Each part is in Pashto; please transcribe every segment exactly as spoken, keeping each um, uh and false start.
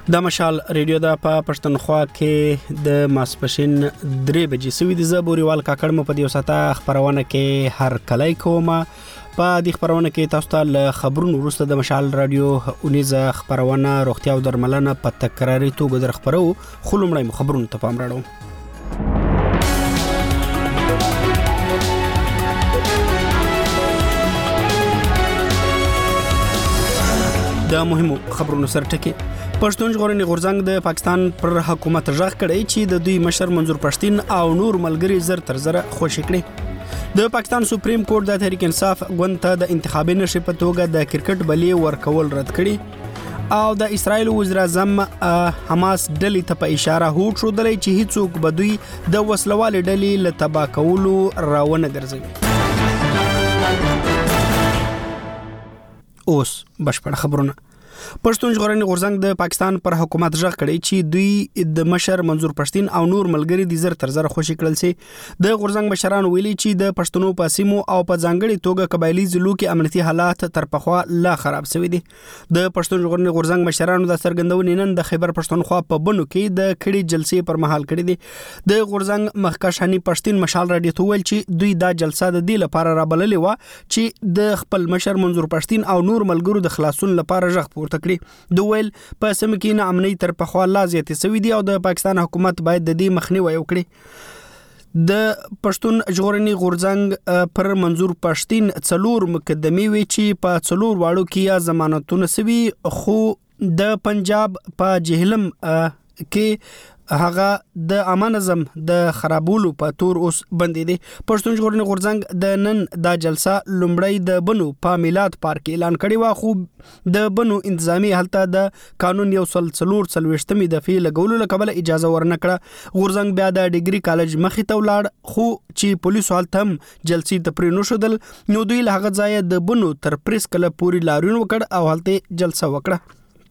د مشال ریډیو د په پښتونخوا کې د ماسپښین درې بجې سوي د زبوريوال کاکړ مو په دې وساته خبرونه کې هر کله کومه په دې خبرونه کې تاسو ته ل خبرونو وروسته د مشال رادیو اونیزه خبرونه روغتیا او درملنه په تکراري توګه در خبرو خلومړی خبرونه ته پام راړو. د مهمو خبرونو سره ټکی پښتون ژغورنې غورځنګ د پاکستان پر حکومت ژغ کړی چې د دوی مشر منظور پښتين او نور ملګری زر تر زر خوشی کړي. د پاکستان سپریم کورټ د تحریک انصاف غوند ته د انتخابي نشي په توګه د کرکټ بلې ورکول رد کړي او د اسرایل وزیر اعظم حماس ډلې ته په اشاره هوټ شو دلې چې هیڅوک به دوی د وسلوال ډلې له تبا کولو راونه ګرځي. اوس بشپړ خبرونه. پښتون ژغورنې غورځنګ د پاکستان پر حکومت ژغ کړی چې دوی د مشر منظور پښتين او نور ملګری د زر تر زر خوشی کړل سي. د غورځنګ مشران ویلي چې د پښتنو په سیمو او په ځانګړي توګه قبایلی ضلعو کې امنیتي حالات تر پخوا لا خراب شوي دي. د پښتون ژغورنې غورځنګ مشرانو د څرګندونې نن د خیبر پښتونخوا په بنو کې د کړي جلسې پر مهال کړي دي. د غورځنګ مخکښ حنی پښتين مشال رادیو ته ویل چې دوی دا جلسه د دې لپاره رابللې و چې د خپل مشر منظور پښتين او نور ملګرو د خلاصون لپاره ژغ پورته کړي. دوی ویل په سم کې نه امنیت تر پخوا لا زیاتې سوي دي او د پاکستان حکومت باید د دې مخنیوي وکړي. د پښتون ژغورنې غورځنګ پر منظور پښتين څلور مقدمې وی چې په څلور واړو کې یا ضمانتونه سوي خو د پنجاب په جهلم کې هغه د امانزم د خرابولو په تور اوس بندې دي. پښتون ژغورنې غورځنګ د نن د جلسه لومړی د بنو په میلاد پارک اعلان کړی و خو د بنو انتظامی هلته د قانون یو سل څلور څلوېښتمې دفعې لګولو لپاره اجازه ورنکړه. غورځنګ بیا د ډیګري کالج مخې ته ولاړ خو چې پولیسو هلته هم جلسې ته پرې نشودل نو دوی له هغه ځایه د بنو تر پریس کله پورې لاریون وکړ او هلته جلسه وکړه.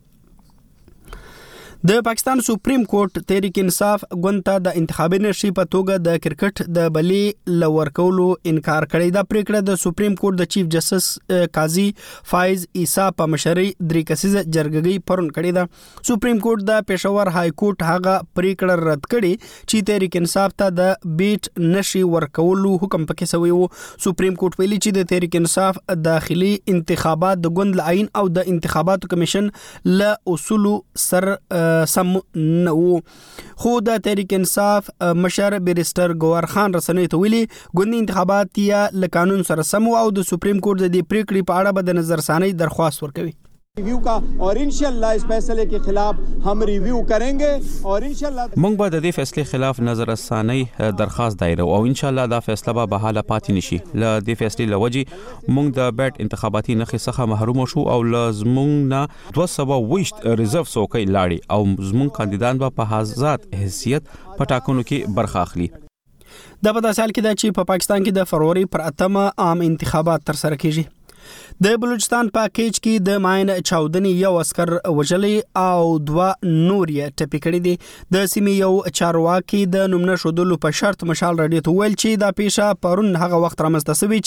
د پاکستان سپریم کورټ تحریک انصاف غوند ته د انتخابي نشي په توګه د کرکټ د بلې لور کولو انکار کړی. دا پریکړه د سپریم کورټ د چیف جسټس قاضي فایز عیسی په مشرۍ درې کسیزه جرګې پرون کړی ده. سپریم کورټ د پېښور های کورټ هغه پریکړه رد کړي چې تحریک انصاف ته د بیټ نشي ورکولو حکم پکې شوی وو. سپریم کورټ ویلي چې د تحریک انصاف داخلي انتخابات د غوند لاین او د انتخاباتو کمیشن له اصول سر سم نو خو د تحریک انصاف مشر بیرستر گوهر خان رسنۍ ته ویلي ګوندي انتخابات یا له قانون سره سم او د سپریم کورټ د دې پریکړې په اړه به د نظرثاني درخواست ورکوي. ریویو کا اور انشاءاللہ اس فیصلے کے خلاف ہم ریویو کریں گے اور انشاءاللہ موږ به د دې فیصلې خلاف نظر ثاني درخواست دایره او انشاءالله دا فیصله به بحاله پاتې نشي. ل دې فیصلې لوجي موږ د بیټ انتخاباتي نخې څخه محروم شو او لزمون نه دوه سوه ویشت ریزرو څوکۍ لاړي او زمون کاندیدان به په آزاد حیثیت په ټاکنو کې برخه اخلي. دا په داسې حال کې ده چې په پاکستان کې د فروری پر اتمه عام انتخابات تر سره کیږي. د بلوچستان په کېچ کې د ماین چاودنې یو عسكر وژلې او دوه نور یې ټپي کړي دي. د سیمې یو چارواکي د نومنه شودلو په شرط مشال رادیو ته ویل چې دا پیښه پرون هغه وخت رامنځته شوې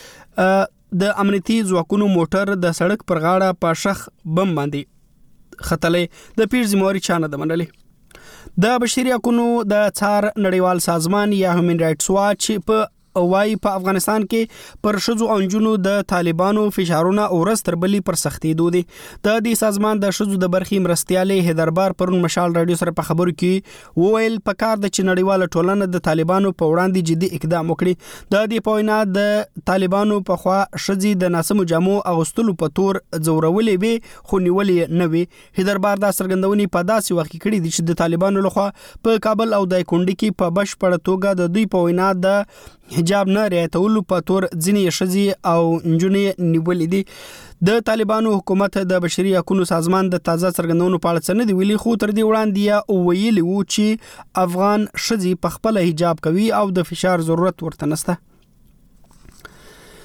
چې د امنیتي ځواکونو موټر د سړک پر غاړه په شخ بم باندې خطلې د پیښې ذمہواري چا نه ده منلې. د بشري حقوقو د څار نړیوال سازمان یا هیومن رائټس واچ په وايي په افغانستان کې پر شذو او جنونو د طالبانو فشارونه او رستر بلی پر سختي دودي. د دې سازمان د شذو د برخې مرستيالي هدربار پرون مشال رادیو سره په خبرو کې وویل په کار د چنړیواله ټولنه د طالبانو په وړاندې جدي اقدام وکړي. د دې پوینا د طالبانو په خوا شذي د ناسمو جامو اغوستلو په تور زورولې وي خو نیولې نه وي. هدربار د سرګندونی په داسې وخت کې کړي دي چې د طالبانو لخوا په کابل او د کونډي کې په بشپړ توګه د دوی په وینا د حجاب نه رعایتولو په تور ځینې شذي او نجونې نیولې دي. د طالبانو حکومت د بشري حقوقو سازمان د تازه څرګندونو په اړه څه نه دی ویلي خو تر دې وړاندې یا ویلي وو چې افغان شذي په خپل حجاب کوي او د فشار ضرورت ورته نشته.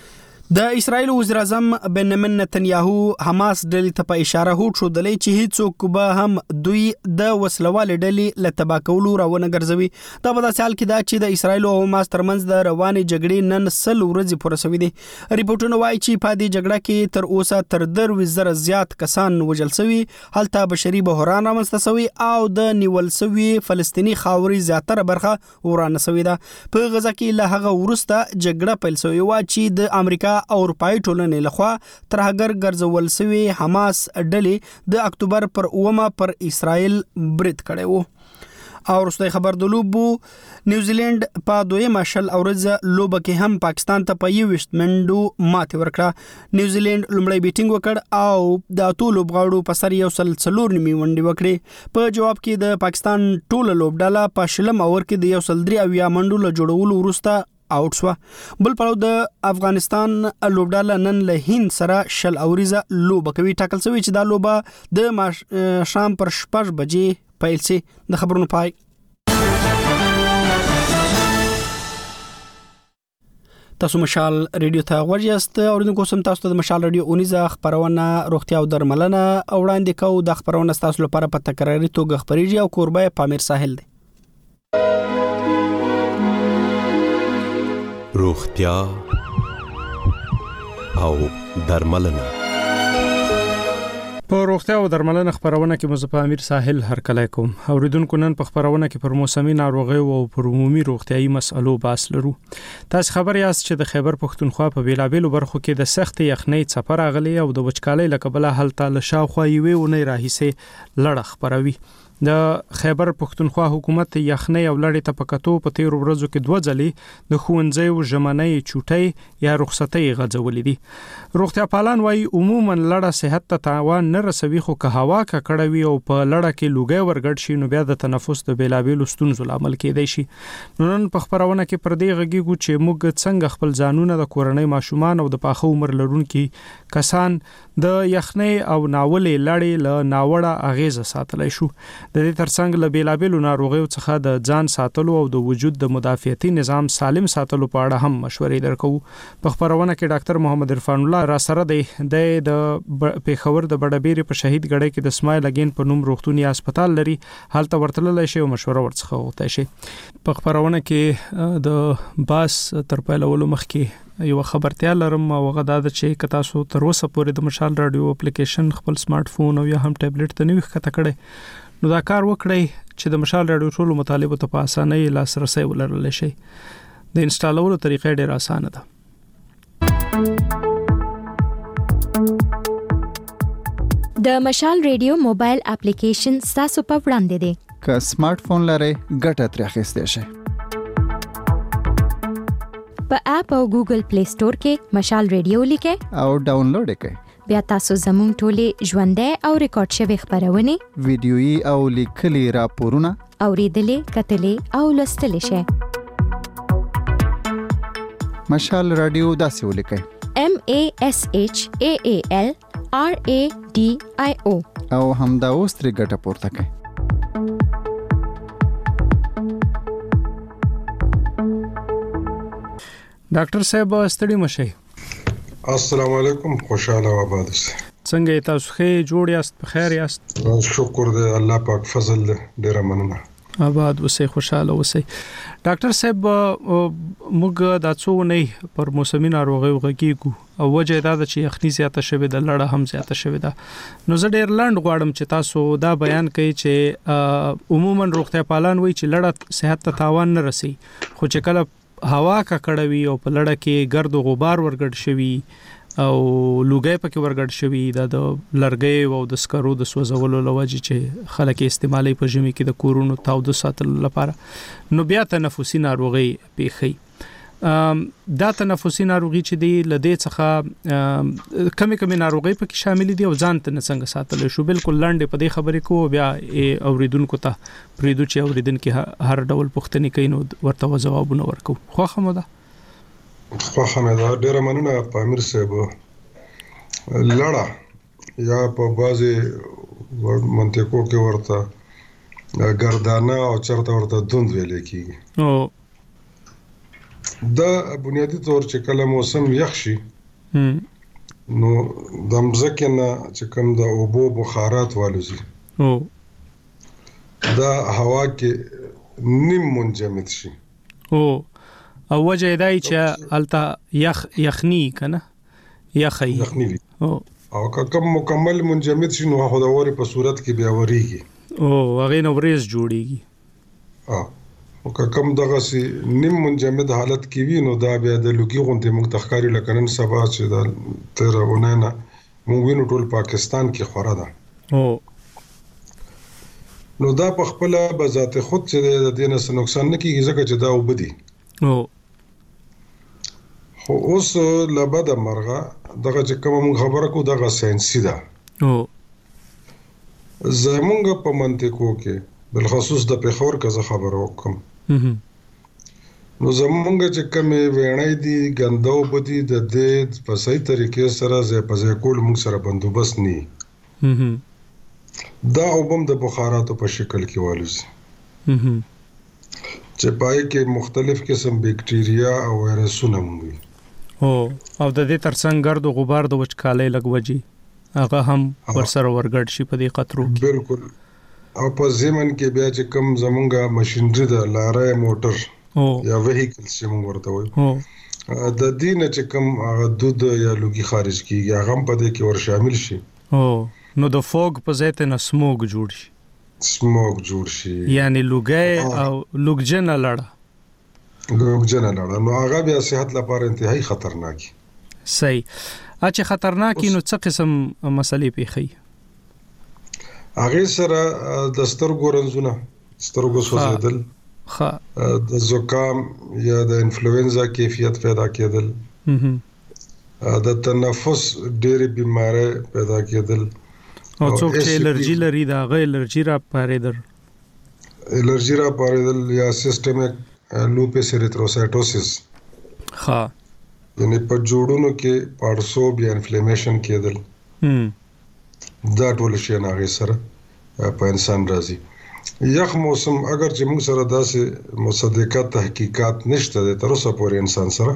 د اسرایل وزیر اعظم بنیامین نتنیاهو حماس ډلې ته په اشاره هوټ شو دلې چې هیڅوک به هم دوی د وسلوال ډلې له تبا کولو راونه ګرځوي. دا په داسې حال کې دا چې د اسرایل او حماس ترمنځ د روانې جګړې نن سل ورځې پوره شوې دي. ریپورتونه وایي چې په دې جګړه کې تر اوسه تر درویشت زره زیات کسان وژل شوي، هلته بشري بحران رامنځته شوی او د نیول شوي فلسطیني خاورې زیاتره برخه ورانه شوې ده. په غزا کې له هغه وروسته جګړه پیل شوې وه چې د امریکا او اروپایي ټولنې لخوا تر هغه ګرځول شوی حماس ډلې د اکتوبر پر اومه پر اسرائیل برید کړی وو. او وروسته خبر د لوبو نیوزیلند په دویمه شل اورځ لوبه کې هم پاکستان ته په یوشت منډو ماتې ورکړه. نیوزیلند لومړی بیټینګ وکړ او د اتو لوبغاړو په سر یو سل څلور نیمې ونډې وکړې. په جواب کې د پاکستان ټوله لوبډله په شلم اور کې د یو سل درې اویا منډو له جوړولو وروسته آوټ شو. بل پلو د افغانستان لوبډاله نن له هند سره شل اوریزه لوبه کوي. ټاکل شوی چې دا لوبه د شام پر شپږ بجې پیل شي. د خبرونو پای. تاسو مشال ریډیو ته غوړیاست اوریدونکو سم تاسو ته د مشال ریډیو اونیزه خبرونه روغتیا او درملنه وړاندې کوو. د خبرونه تاسو لپاره په تکراري توګه خبريږي او کوربه پامیر ساحل دی. روغتیا او درملنه. په روغتیا او درملنه خبرونه کې مزه په امیر ساحل هرکلی کوم. اوریدونکو نن په خبرونه کې پر موسمي ناروغیو او پر عمومي روغتيایي مسلو بحث لرو. تاسو خبر یاست چې د خیبر پښتونخوا په بیلابېلو برخو کې د سخت یخنۍ څپه راغلي او د وچکالۍ له کبله هلته له شاوخوا یوې اونۍ راهیسې لړ خبروي. د خیبر پښتونخوا حکومت یخنۍ او لړې ته پکاتو په تیر ورځو کې دوه ځلې د خوندزیو ژمنۍ چوټۍ یا رخصتۍ غځولې دي. روغتیا پالان وايي عموما لړه صحت ته تاوان نه رسوي، خو که هوا ککړوي او په لړه کې لوګي ورګډ شي نو بیا د تنفس د بیلابېلو ستونزو لامل کېدای شي. نن په خبرونه کې پر دې غږیږو چې موږ څنګه خپل ځانونه د کورنۍ ماشومان او د پاخه عمر لرونکو کسان د یخنۍ او ناولې لړې له ناوړه اغیزه ساتلای شو. د دې ترڅنګ له بیلابېلو ناروغیو څخه د ځان ساتلو او د وجود د مدافعتي نظام سالم ساتلو په اړه هم مشورې درکو. په خبرونه کې ډاکټر محمد عرفان الله را سره دی د پیښور د بډبېری په شهید غړې کې د اسماعیل اگین په نوم روغتونی هسپتال لري. حالت ورتللی شي او مشوره ورڅخه وغوښتای شي. په خبرونه کې د باس تر پیلولو مخکې یو خبرتیا لرم او غدا د چې کتا سو تر اوسه پورې د مشال رادیو اپلیکیشن خپل سمارټ فون او یا هم ټابلیټ ته نوې ښکته کړي نو دا کار وکړئ چې د مشال رادیو ټولو مطالبو ته په اسانۍ لاسرسي ولرلی شي. د انسټالولو طریقې ډېره اسانه ده. د مشال رادیو موبایل اپلیکیشن تاسو په وړاندې دی. که سمارټ فون لرئ ګټه ترې اخیستی شئ. په اپ او ګوګل پلی سٹور کې مشال رادیو لیکئ او ډاونلوډ یې کړئ. بیا تاسو زموږ ټولې ژوندۍ او ریکارډ شوي خبرونه ویډیويي او لیکلي راپورونه اوریدلې کتلې او لوستلې شئ. مشال رادیو داسې ولیکئ: M A S H A A L R A D I O او همدا اوس ترې ګټه پورته کړئ. ډاکټر صاحب ستړي مشئ. السلام علیکم، خوشاله و آباد اوسئ. څنګه تاسو ښه جوړ یاست؟ په خیر یاست؟ شکر دی، الله پاک فضل دی، ډیره مننه. آباد اوسئ، خوشاله اوسئ. ډاکټر صاحب موږ د څو نه پر موسمي ناروغیو غږیږو او وجه دا چې یخني زیاته شوې ده، لړه هم زیاته شوې ده. نو زه ډیر لاند غواړم چې تاسو دا بیان کړئ چې عموما روغتیا پالان وایي چې لړه صحت ته تاوان نه رسي، خو چې کله هوا ککړوي او په لړه کې ګرد او غبار ورګډ شوي او لوګي پکې ورګډ شوي، دا د لرګي او د سکرو د سوځولو لوجه چې خلک استعمالي په ژمي کې د کورونو تاوده ساتلو لپاره، نو بیا تنفسي ناروغي پیښي. دا تنفسي ناروغي چې دی لدې څخه کمی کمی ناروغي پکې شامل دي او ځان ته څنګه ساتل شو. بالکل لاندې په دې خبرې کو بیا اوریدونکو ته پریدو چې اوریدونکو هر ډول پوښتنې کوي نو ورته جوابونه ورکو. خو خمو ده خو خمو ده ډیره مننه پامیر صاحب. لړه یا په بازي منطقو کې ورته ګردانه او چرته ورته دوند ویل کیږي. او دا بنیادی طور چې کله موسم یخ شي نو د مځکه نه چې کوم د اوبو بخارات والوزي او دا هوا کې نیم منجمد شي او او وجه دای چې التا یخ یخنی کنه یخی یخنی او او کوم مکمل منجمد شي نو هغه د اوري په صورت کې بیا وریږي او هغه نو ورز جوړیږي اه او کوم دغه سي نیم منجمد حالت کې وي نو دا بیا د لوګي غونډه موږ تخکاری لکنن سبا چې دا تر وننه موږ وینو ټول پاکستان کې خورا ده او نو دا په خپل بذات خود چې د دینه څه نقصان نه کیږي ځکه چې دا وبدي او خو اوس لبد مرغه دغه چې کوم خبره کو دغه ساينسي ده او زمونږ په منطقو کې بالخصوص د پیښور کزه خبره وکم نو زمونږ چې کومې وینای دي ګندو بدی د دې په صحیح طریقې سره زې په ځای کول موږ سره بندوبست ني دا اوبم د بخاراتو په شکل کې والوزي چې پای کې مختلف قسم بکټیریا او وایرسونه مومي او او د دې ترڅنګ ګرد او غبار د وچکالۍ لګوجي هغه هم ورسره ورګډ شي په دې قطرو کې بالکل او په زمن کې بیا چې کوم زمونږه ماشينري د لارې موټر او یا وهیکل چې موږ ورته وایو او د دې نه چې کوم هغه دود یا لوګي خارج کیږي هغه هم په دې کې ور شامل شي او نو د فوګ په ځای ته سموګ جوړ شي سموګ جوړ شي یعنی لوګي او لوګجن لړه لوګجن لړه نو هغه بیا صحت لپاره انتهایی خطرناک صحیح اچھا خطرناک نو څه قسم مسلې پیخي هغه سره د سترګو رنځونه سترګو سوځیدل ها د زکام یا د انفلوئنزا کیفیت پیدا کېدل د تنفس ډېری بیماری پیدا کېدل او څوک چې الرجی لري دا غیر الرجی را پاریدل الرجی را پاریدل یا سیستمیک لوپس اریتروسایټوسس ها یعنی په جوړونو کې پارسوب یا انفلیمیشن کېدل هم دا ټول شي نه غي سره په انسان راځي یخ موسم اگر چې موږ سره داسې مصدقات تحقیقات نشته د تر اوسه پورې انسان سره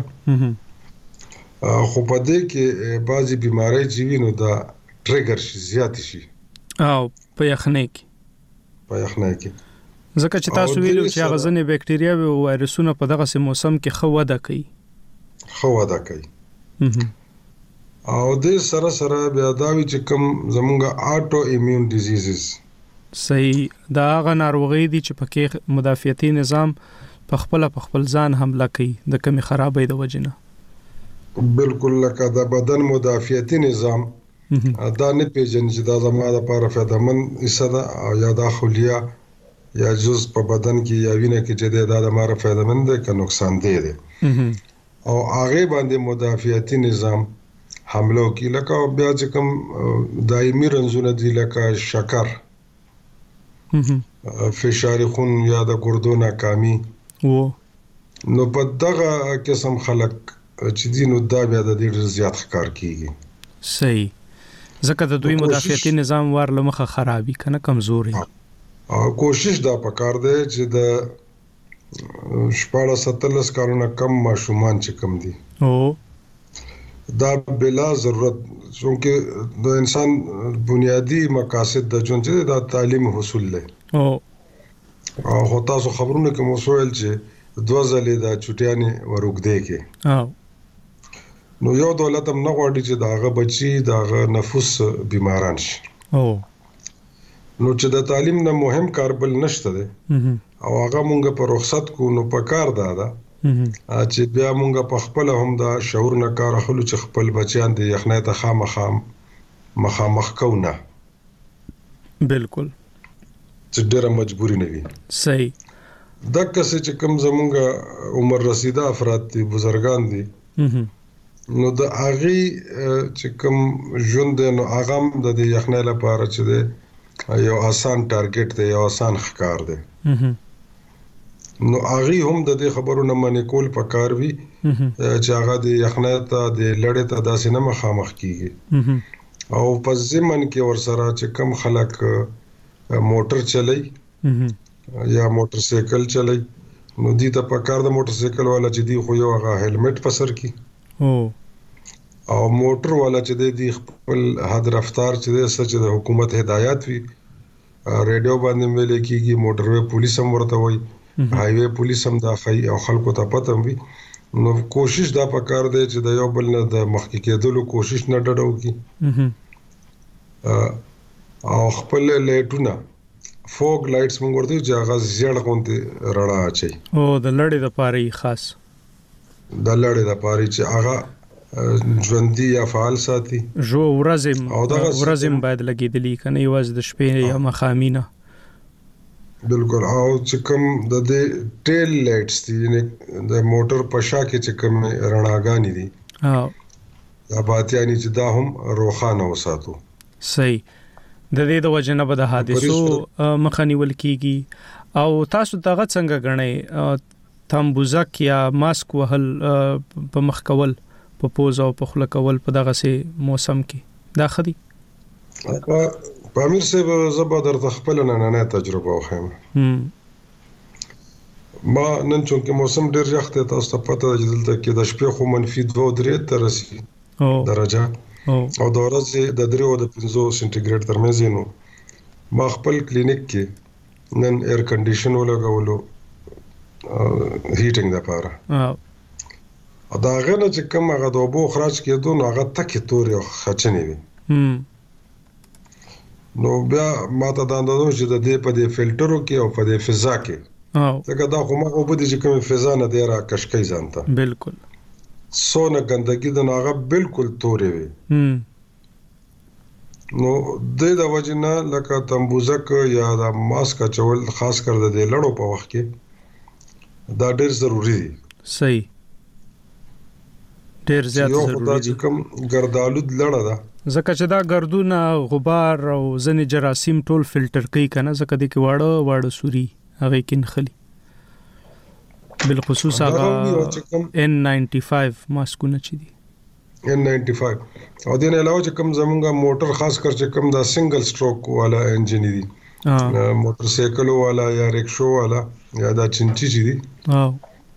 خو په دې کې بعضي بیماری چې وینو دا ټریګر شي زیات شي او په یخنۍ کې په یخنۍ کې ځکه چې تاسو ویلو چې هغه ځنې بکټریا او وایرسونه په دغه سم موسم کې خو وده کوي خو وده کوي او د سره سره بیا دا وی چې کوم زمونږه اټو ایمیون ډیزیزز صحیح دا هغه ناروغي دي چې پکې مدافعتي نظام په خپل په خپل ځان حمله کوي د کمی خرابې د وجنه بالکل لکه د بدن مدافعتي نظام دا نه پیژني چې دا زموږ لپاره فایدمن ایسه او یا دا خلیه یا جز په بدن کې یا وینه کې چې دا د ماره فایدمن ده که نقصان دی دی او هغه باندې مدافعتي نظام حمله کوي لکه بیا چې کوم دایمي رنځونه دي لکه شکر فشار خون یا د ګردو ناکامي و نو په دغه قسم خلک چې دي نو دا بیا د ډېر زیات ښکار کیږي صحیح ځکه د دوی مدافعتي نظام ور لمخه خرابي کنه کمزوري او کوشش دا پکار دی چې د شپاړه ستلس کارونه کم ماشومان چې کم دي او دا بلا ضرورت چونکه د انسان بنیادی مقاصد د ژوند چې د تعلیم حاصل لې او او تاسو خبرونه کوم وسویل چې دوه ځلې د چټیانې ورګدې کې او نو یو دولت هم نه غواړي چې داغه بچي داغه نفوس بیماران شي او نو چې د تعلیم نه مهم کار بل نشته دی او هغه مونږ په رخصت کو نو په کار دادا چې بیا مونږ په خپل هم دا شعور نه کار اخلو چې خپل بچیان د یخنۍ ته خامخام مخامخ کوونه بالکل چې ډېر مجبوری نه وي صحیح دا کسه چې کوم زمونږ عمر رسیده افراد دي بزرګان دي نو د اغي چې کوم ژوند نو اغم د یخنۍ لپاره چې دی یو آسان ټارګټ دی یو آسان ښکار دی نو اغي هم د دې خبرو نه منې کول پکار وي چې هغه د یخنۍ ته د لړې ته داسې نه مخامخ کیږي او په زمن کې ورسره چې کم خلک موټر چلای یا موټر سایکل چلای نو دې ته پکار د موټر سایکل والا چې دی خو یو هغه هیلمټ په سر کی او او موټر والا چې د خپل حد رفتار چې د سچ د حکومت هدایت وي ریډیو باندې ملي کیږي موټر وی پولیس هم ورته وي هاي وی پولیس هم د خي او خلکو ته پته وي نو کوشش دا پکار دی چې د یو بل نه د مخکې کېدلو کوشش نه ډډو کی او خپل لایټونه فوګ لایټس موږ ورته چې هغه زیړ غونډه رڼا اچي او د لړې د پاره خاص د لړې د پاره چې هغه ژوندۍ یا فعال ساتي جو ورځم ورځم باید لګیدلی کنه یواز د شپې یا مخامینه بالکل او چې کوم د ټیل لایټس دي د موټر په شا کې چې کوم رڼاګانی دي ها دا باتیانی چې دا هم روخانه وساتو صحیح د دې د وجنه به د حادثو مخنیول کیږي او تاسو دغه څنګه غنئ تمبوزک یا ماسک وهل په مخ کول په پوز او په خله کول په دغه سي موسم کې دا خدي په امیر سه زبر در خپل نه نه تجربه وخم ما نن چونکه موسم ډیر یخ ته تاسو ته پته ده چې دلته کې د شپې خو منفي دوه درې تر رسي درجه او د ورځې د درې او د پنځه سنټیګریډ ترمنځ نو ما خپل کلینیک کې نن ایر کنډیشن ولګولو هیټینګ لپاره دا غنه چې کوم هغه د اوبو خراج کېدو نو هغه تکې تورې او خچنې وي نو بیا ماته دا اندازو چې د دې په دې فلټرو کې او په دې فضا کې ځکه دا خو ما او په دې چې کوم فضا نه دی را کشکې ځانته بالکل سونه ګندګي د ناغه بالکل تورې وي نو د د وجنه لکه تمبوزک یا د ماسک چول خاص کر د لړو په وخت کې دا ډېر ضروری دی صحیح ډیر زیات ضروری دي کوم ګردالود لړه ده زکه چې دا ګردونه غبار او ځنې جراثیم ټول فلټر کوي کنه زکه د کې واړه واړه سوري هغه کې نخلي بالخصوص هغه ان ناینټي فایو ماسکونه چي دي ان ناینټي فایو او دین علاوه چې کوم زمونږه موټر خاص کر چې کوم دا سنگل سټروک والا انجن دي موټر سایکل والا یا رکشو والا یا دا چنچي چي دي ها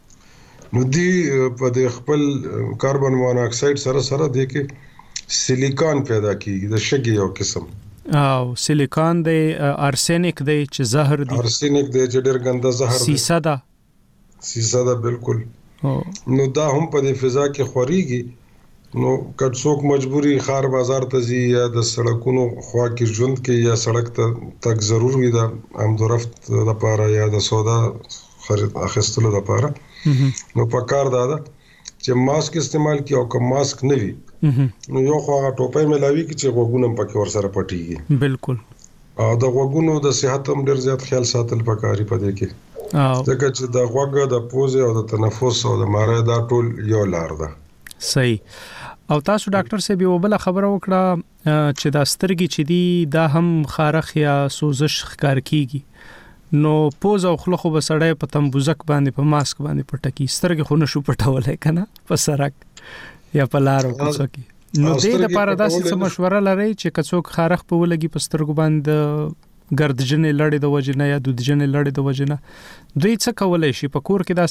نو دی په د خپل کاربن مونو اکساید سره سره د کې سیلیکون پیدا کیږي د شګي یو قسم او سیلیکون د ارسنیک د چې زهر دی ارسنیک د چې ډېر ګنده زهر دی سیسه ده سیسه ده بالکل نو دا هم په د فضا کې خوريږي نو کټ څوک مجبوری خار بازار ته ځي یا د سړکونو خوا کې ژوند کې یا سړک ته تک ضرور وي دا امدورفت لپاره یا د سودا خرید اخیستلو لپاره نو پکار دا ده چې ماسک استعمال کی او کوم ماسک نه وي نو یو خو هغه ټوپۍ ملاوي کی چې غوګونم پکې ور سره پټيږي بالکل او د غوګونو د صحت هم ډیر زیات خیال ساتل پکاري پدې کې او ځکه چې د غوګ د پوزه او د تنفس او د ماره دا ټول یو لار ده صحیح او تاسو ډاکټر صاحب یو بل خبره وکړه چې دا سترګې چې دی دا هم خارخ یا سوزش ښکار کیږي نو پوز او خلخ به سړی په تمبوزک باندې په ماسک باندې پټکی سترګې خو نشو پټولای کنه په سرک یا په لار او کوڅه کې نو دې لپاره داسې مشوره لري چې کڅوک خارخ په ولګي په سترګو باندې ګردجنې لړې د وجنه یا دودجنې لړې د وجنه دوی څه کولای شي په کور کې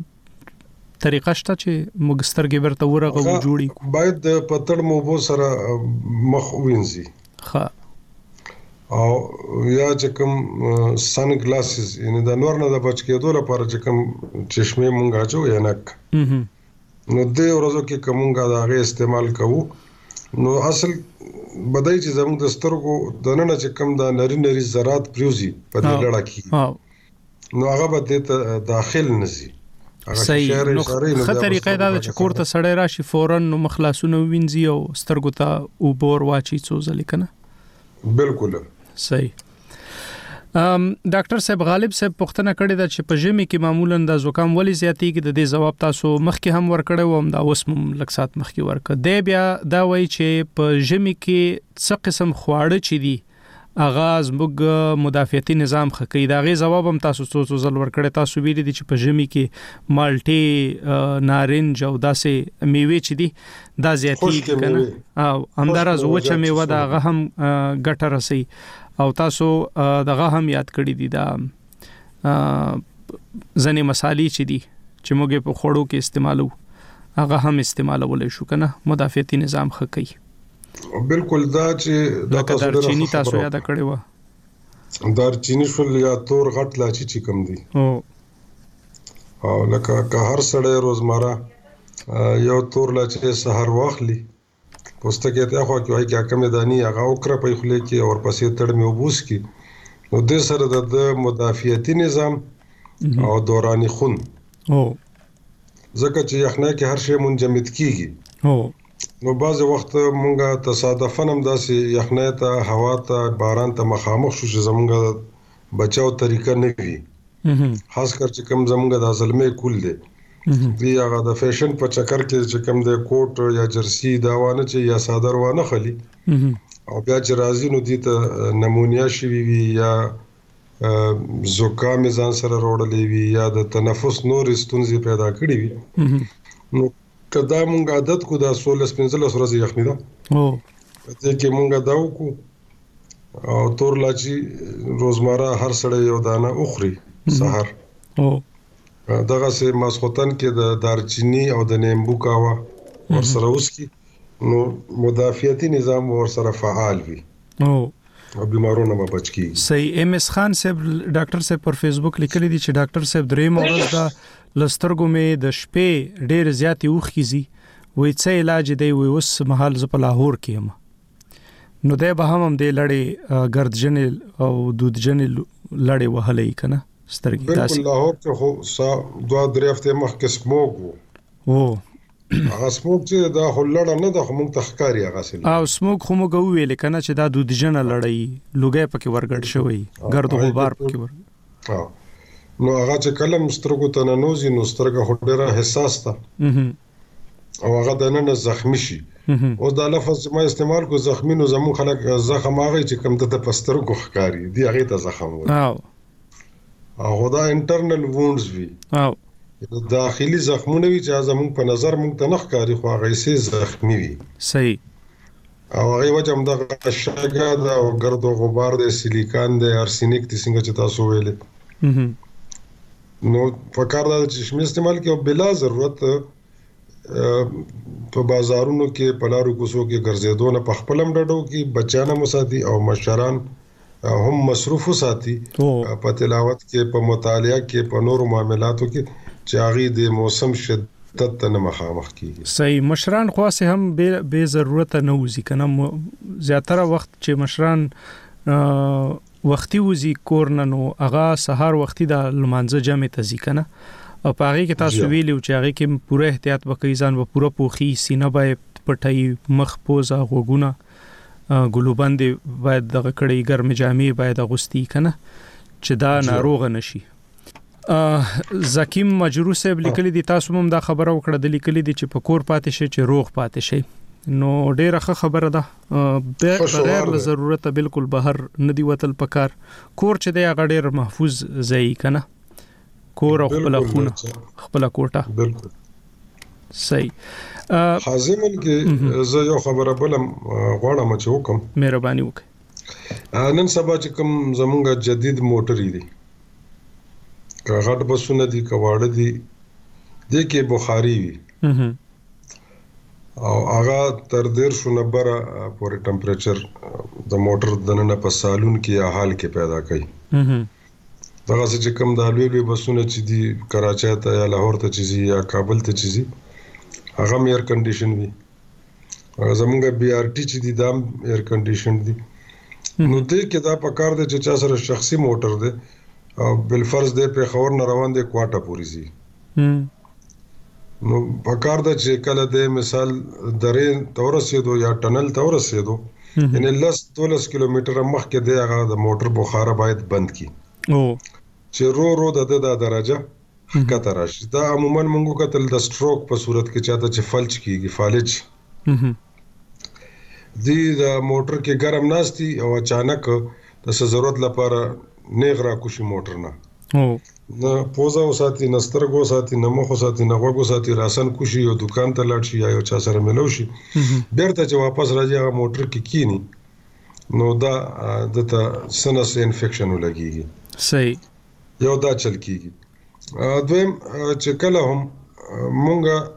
داسې طریقه شته چې موږ سترګې ورته ورغو جوړي باید د پتړ موبو سره مخ وینځي ښه او یا چې کوم سن ګلاسز یعنی د نور نه د بچ کېدو لپاره چې کوم چشمه مونږه اچو یا نک نو د ورځو کې کومګه دا غي استعمال کوو نو اصل بدای چې زموږ د سترګو د نن چې کوم د نری نری ذرات پریوزي په دې لړه کې نو هغه به د داخل نزي صحیح نو خه طریقې دا چې کور ته سړی راشي فورن نو مخلاصونه وینځي او سترګو ته او بور واچي څو ځلې کنه بالکل صحیح ام ډاکټر صاحب غالب صاحب پوښتنه کړې ده چې په ژمي کې معمولا د زکام ولې زیاتېږي د دې جواب تاسو مخکې هم ورکړی و هم دا اوس هم لکسات مخکې ورکړ دی بیا دا وایي چې په ژمي کې څه قسم خواړه چي دي اغاز موږ مدافعتي نظام خکې دا غي جواب هم تاسو څو څو ځل ورکړی تاسو ویلي دي چې په ژمي کې مالټي نارنج او داسې میوه چي دي دا زیاتېږي کنه او همدارز وچه میوه دا غه هم ګټه رسي او تاسو دغه هم یاد کړی دي دا ځنې مصالې چې دي چې موږ په خوړو کې استعمالو هغه هم استعمالولای شو کنه مدافعتي نظام ښه کوي. بالکل دا چې دا دارچینی تاسو یاد کړی و دارچینی شول یا تور غټ لاچی چې کم دي او او لکه که هر سړی روزمره یو تور لاچی سحر واخلي پوستکه ته خو کوي چې کم دانی هغه اوکره په خله کې او پسې تړ مې وبوس کی نو د سره د مدافعتي نظام او دورانی خون او ځکه چې یخنۍ کې هر شی منجمد کیږي او نو بعض وخت مونږه تصادفاً هم داسې یخنۍ ته هوا ته باران ته مخامخ شو چې زمونږه بچاو طریقه نه وي خاص کر چې کوم زمونږه د ظلمې کول دي دی هغه د فیشن په چکر کې چې کوم د کوټ یا جرسی دا وانه چې یا صادر وانه خلی او بیا چې راځي نو دي ته نمونیا شي وي یا زکام ځان سره وروړلې وي یا د تنفس نور ستونزې پیدا کړې وي نو کدا مونږ عادت کو دا سولس پنځلس ورځې یخنی دا او ته کې مونږ دا وکړو او تور لاچی روزمره هر سړی یو دانه اخري سحر او دغه سه ماسختن کې د دارچینی او د نیمبو کاوا ور سره وسکی نو مدافعتي نظام ور سره فعال وي او او بیمارونو نه بچ کی. صحیح. ام اس خان صاحب ډاکټر صاحب پر فیسبوک لیکلی دي چې ډاکټر صاحب درې مورز دا لسترګو مې د شپې ډېر زیاتې اوخ کیږي وای څه علاج دی وای اوس مهال ز په لاهور کې یم نو د به هم د لړې ګردجن او دودجن لړې وهلې کنه سترګې تاسو بالکل لاهور ته خو سا دوه درې هفته مخکې سموک وو او هغه سموک چې دا خلړه نه د خمون تخکاری هغه سل او سموک خو موږ ویل کنه چې دا دودجن لړې لوګي پکې ورګړ شوی ګرد غبار پکې ور ها نو هغه چې کلم سترګو ته ننوزي نو سترګه هډره حساس ده او هغه د نن زخمی شي او دا لفظ چې ما استعمال کو زخمی نو زمون خلک زخم هغه چې کم د پسترګو ښکاری دی هغه ته زخم وایي او هغه دا انټرنل وونډز وی او داخلي زخمونه وی چې زمون په نظر مونږ ته نه ښکاری خو هغه سي زخمی وي. صحیح. او هغه وجه هم د شګه د او ګرد او غبار د سیلیکان د ارسینیک د څنګه چې تاسو ویل نو په کار دا چې شمه استعمال کې او بلا ضرورت په بازارونو کې په لارو کوڅو کې ګرځېدو نه په خپلم ډډو کې بچانه مساتی او مشران هم مصروف ساتي په تلاوت کې په مطالعه کې په نورو معاملاتو کې چې هغه د موسم شدت ته نه مخامخ کیږي. صحیح. مشران خاصه هم به به ضرورت نه وځي کنه زیاتره وخت چې مشران وختي وځي کورن نو هغه سحر وختي د لمانځه جمع ته ځي کنه او پاره کې تاسو ویلو چې هغه کې پوره احتیاط وکړي ځان و پوره پوخي سینه به پټي مخ پوزا غوګونه ګلوبند باید دغه کړي ګرم جامې باید اغوستي کنه چې دا ناروغ نشي. زکیم مجرو صاحب لیکلی دي تاسو هم دا خبره وکړه د لیکلی دي چې په کور پاتې شي چې روغ پاتې شي نو ډیره ښه خبره ده بغیر له ضرورت بالکل بهر ندی وتل پکار کور چې دی هغه ډیر محفوظ ځای کنه کور او خپل خونه خپل کوټه بالکل صحیح. حازمن کې زه یو خبره بلم غواړم چې وکم مهرباني وکړئ. نن سبا چې کوم زمونږ جدید موټر دي که غټ بسونه دي کواړه دي د کې بخاري وي او هغه تر ډیر شو نبره پورې ټمپریچر د موټر د نن په سالون کې یا حال کې پیدا کوي. دغه چې کوم د لوی لوی بسونه چې دي کراچۍ ته یا لاهور ته چې یا کابل ته چې هغه ایر کنډیشن وي زمونږ بي ار ټي چې دي دا ایر کنډیشن دي نو دې کې دا په کار دي چې چا سره شخصي موټر دی او بل فرض دی په خور نه روان دی کوټه پوری سي نو په کار د چې کله د مثال درې تورسېدو یا ټنل تورسېدو یعنی لس دولس کیلومتر مخکې دی هغه د موټر بخاره باید بند کی او چې رو رو د د درجه کته راشي دا عموما موږ کتل د سټروک په صورت کې چاته چې فلج کیږي فالج دی د موټر کې ګرم ناشتي او اچانک د ضرورت لپاره نیغ را کوشي موټر نه او نه پوزا وساتي نسترګو ساتي نه مخ وساتي نه غوګو ساتي راسن کوشي یو دکان ته لاړ شي یا یو چا سره ملو شي بیرته چې واپس راځي هغه موټر کې کینی نو دا د ته سنس انفیکشن ولګيږي. صحیح. یو دا چل کیږي دویم چې کله هم مونږه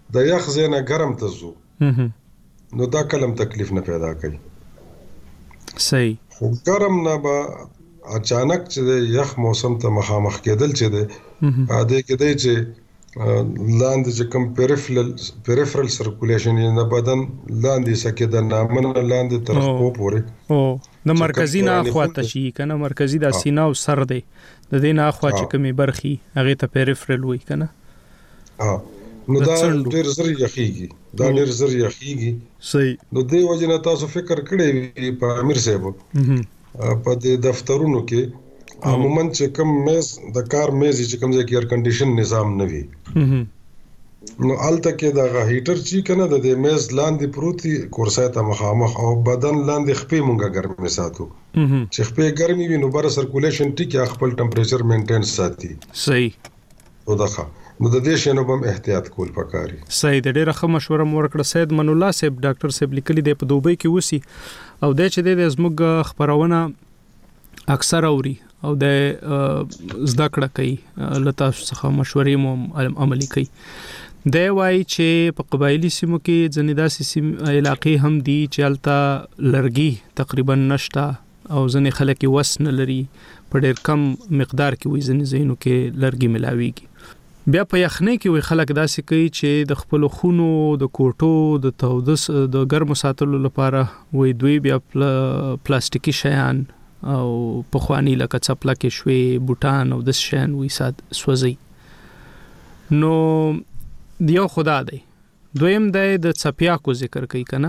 د یخ زینه ګرم ته ځو نو دا کلم تکلیف نه پیدا کوي. صحیح. خو ګرم نه به اچانک چې د یخ موسم ته مخامخ کېدل چې دی اده کېدای چې لاندې چې کوم پیریفرل پیریفرل سرکولیشن یې د بدن لاندې سکه د نامن لاندې تر خو پورې او د مرکزی نه اخواته شي کنه مرکزی د سینه او سر دی د دې نه اخوا چې کومي برخي هغه ته پیریفرل وای کنه. ها نو دا ډېر زر یخیږي دا ډېر زر یخیږي. صحیح. نو دې وجه نه تاسو فکر کړی په امیر صاحب په دې دفترونو کې عموما چې کوم میز د کار میز چې کوم ځای کې ایر کنډیشن نظام نه وي نو الته کې دا هیټر چې کنه د دې میز لاندې پروتي کورسای ته مخامخ او بدن لاندې خپې مونږه ګرمه ساتو چې خپې ګرمي وي نو بر سرکولیشن ټیک خپل ټمپریچر مینټین ساتي. صحیح. او دغه نو د دې شنو بم احتیاط کول پکاري. صحیح. د ډېر ښه مشوره مو ورکړه سید من الله صاحب ډاکټر صاحب لیکلي دی په دوبۍ کې وسی او د چې د زموږ خبرونه اکثر اوري او د زده کړه کوي لته څخه مشورې مو عملي کوي. د وای چې په قبایلی سیمو کې ځنې داسې سیم علاقې هم دي چې الته لرګي تقریبا نشته او ځنې خلک وس نه لري په ډېر کم مقدار کې وي ځنې زینو کې لرګي ملاويږي. بیا په یخنۍ کې وي خلک داسې کوي چې د خپل خونو د کوټو د تودس د ګرمو ساتلو لپاره وي دوی بیا پلاستیکي شیان او په خواني لکه چپلکه شوي بوټان او د شیان وي سات سوځي. نو دیو خدا دی. دویم د د چپیاکو ذکر کوي کنه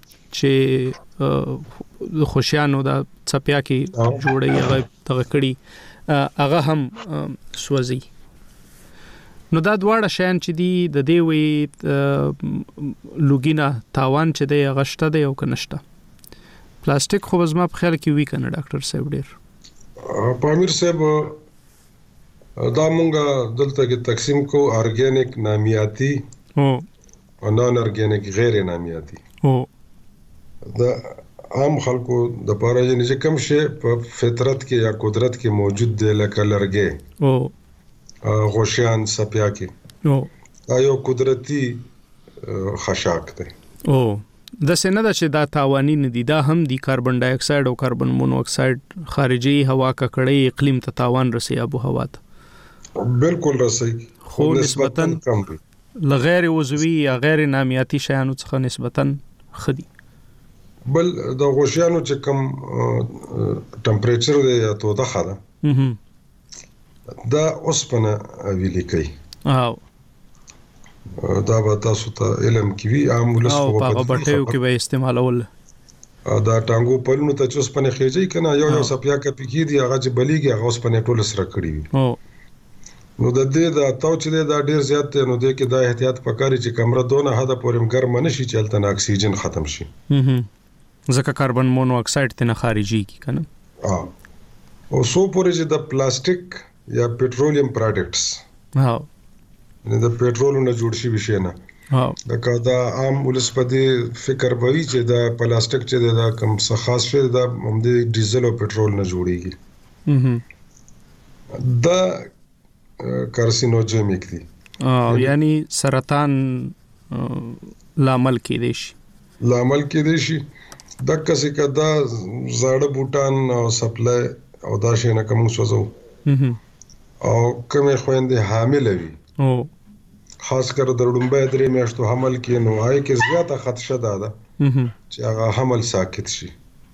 چې د خوشیانو د چپیاکي جوړي هغه تغ کړي هغه هم سوځي. نو دا دواړه شیان چې دی د دې وی لوګینا تاوان چې دی غشته دی او کنهشته. پلاستیک خو زما په خیال کې وی کنه ډاکټر صاحب ډیر پامیر صاحب دا مونږه دلته کې تقسیم کو ارګینیک نامیاتی او نان ارګینیک غیر نامیاتی. او دا عام خلکو د پاره چې کوم شی په فطرت کې یا قدرت کې موجود دی لکه لرګي او غوشیان سپیاکی او دا یو قدرتی خشاک دی. او د سینه د چې دا تاوانی نه دي دا هم دی کاربن ډای اکساید او کاربن مونو اکساید خارجي هوا ککړې اقلیم ته تاوان رسي ابو هوا ته بالکل رسي خو نسبتاً کم دي لغیر عضوي یا غیر نامیاتي شیانو څخه نسبتاً خدي. بل د غوشیانو چې کم ټمپریچر دی یا تو د خاله دا اوسپنه ویلي کوي او دا به تاسو ته علم کې وی عام ولس او په بټیو کې به استعمالول دا ټانګو پلونو ته چې اوسپنه خېږي کنه یو یو سپیا کې پکې دی هغه چې بلیږي هغه اوسپنه ټول سره کړی وي. او نو د دې دا تاو چې دا ډیر زیات دی نو د کې دا احتیاط پکاري چې کمره دونه حد پورې ګرم نشي چې الته اکسیجن ختم شي ځکه کاربن مونو اکساید ته نه خارجي کی کنه. ها او سو پورې چې د پلاستیک یا پټرولیم پروډکټس ها نه د پټرولو نه جوړ شي وشي نه ها دا کا دا عام ولس په دې فکر بوي چې دا پلاستیک چې دا کم څه خاص شي دا هم د ډیزل او پټرول نه جوړيږي. دا کارسینوجینیک دي او یعنی سرطان لامل کې دي شي لامل کې دي شي د کسې کدا زړه بوټان او سپلای او دا شي نه کوم سوزو او کومه خويندې حامل وي او خاص کر د ډومبه درې میاشتو حمل کې نو آی کې زیاته خدشه ده چې هغه حمل ساکت شي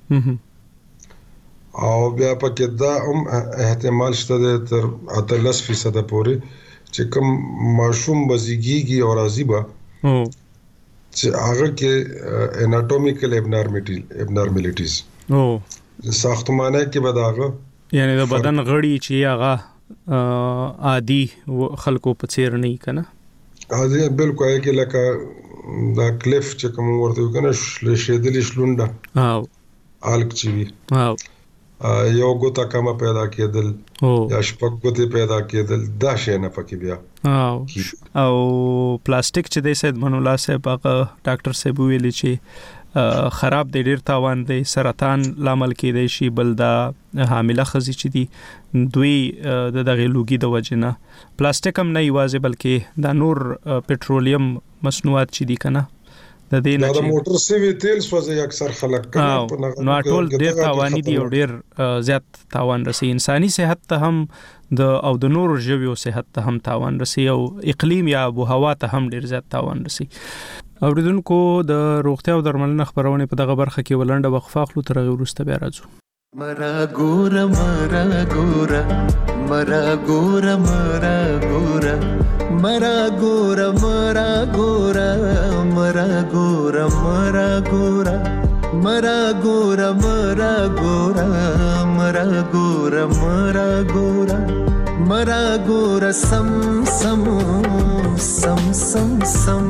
او بیا پکې دا هم احتمال شته تر اتلس فیصد پورې چې کوم ماشوم بزیږي او راضي به چې هغه کې اناټومیکل ابنارملیټیز او ساختمانه کې به داغه یعنی د بدن غړي چې هغه عادي خلکو په څیر نه کنه عادي بالکل کې لکه دا کلیف چې کوم ورته کنه شېدلی شلونډه او الک چی وی او یو ګوتا کما پیدا کېدل یا شپږ ګوتې پیدا کېدل دا شی نه پکې بیا او او پلاستیک چې د سید من الله صاحب هغه ډاکټر صاحب ویلي چې خراب دی ډیر تاوان دی سرطان لامل کېدای شي بل دا حامله خزي چې دي دوی د دغه لوګي د وجنه پلاستیک هم نه یوازې بلکې دا نور پټرولیم مصنوعات چې دي کنه د دې نه د موټر سیوی تیل سوځي اکثر خلک کنه نو ټول ډیر تاوانی دي او ډیر زیات تاوان رسي انساني صحت ته هم د او د نور ژویو صحت ته هم تاوان رسي او اقلیم یا ابو هوا ته هم ډیر زیات تاوان رسي. اوریدونکو د روغتیا او درملنه خبرونه په دغه برخه کې ولنډه وقفه خلو تر وروسته بیا راځو. مرا ګور مرا ګور مرا ګور مرا ګور مرا ګور مرا ګور مرا ګور مرا ګور مرا ګور مرا ګور مرا ګور مرا ګور مرا ګور سم سم سم سم سم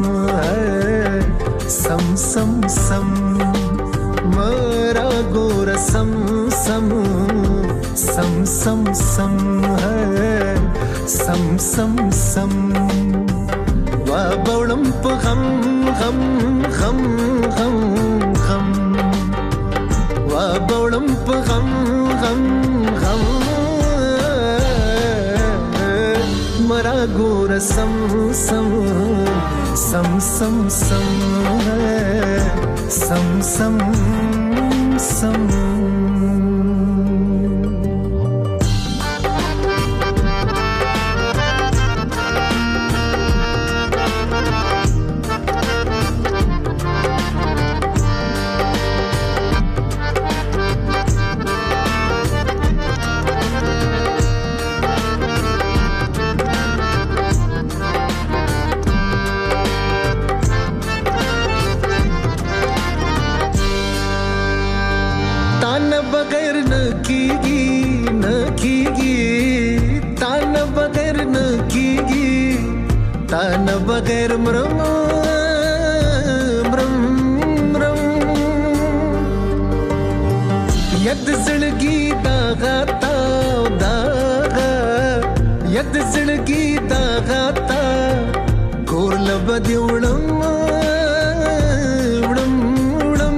سم سم سم مرا ګور سم سم سم سم سم سم سم سم وا بولم په غم غم غم غم غم وا بولم په غم غم غم مرا ګور سم سم سم سم سم سم سم سم बगैर मरम मरम मरम यद जिंदगी दागा ताव दागा यद जिंदगी दागा ता गोर लबदी उड़म उड़म उड़म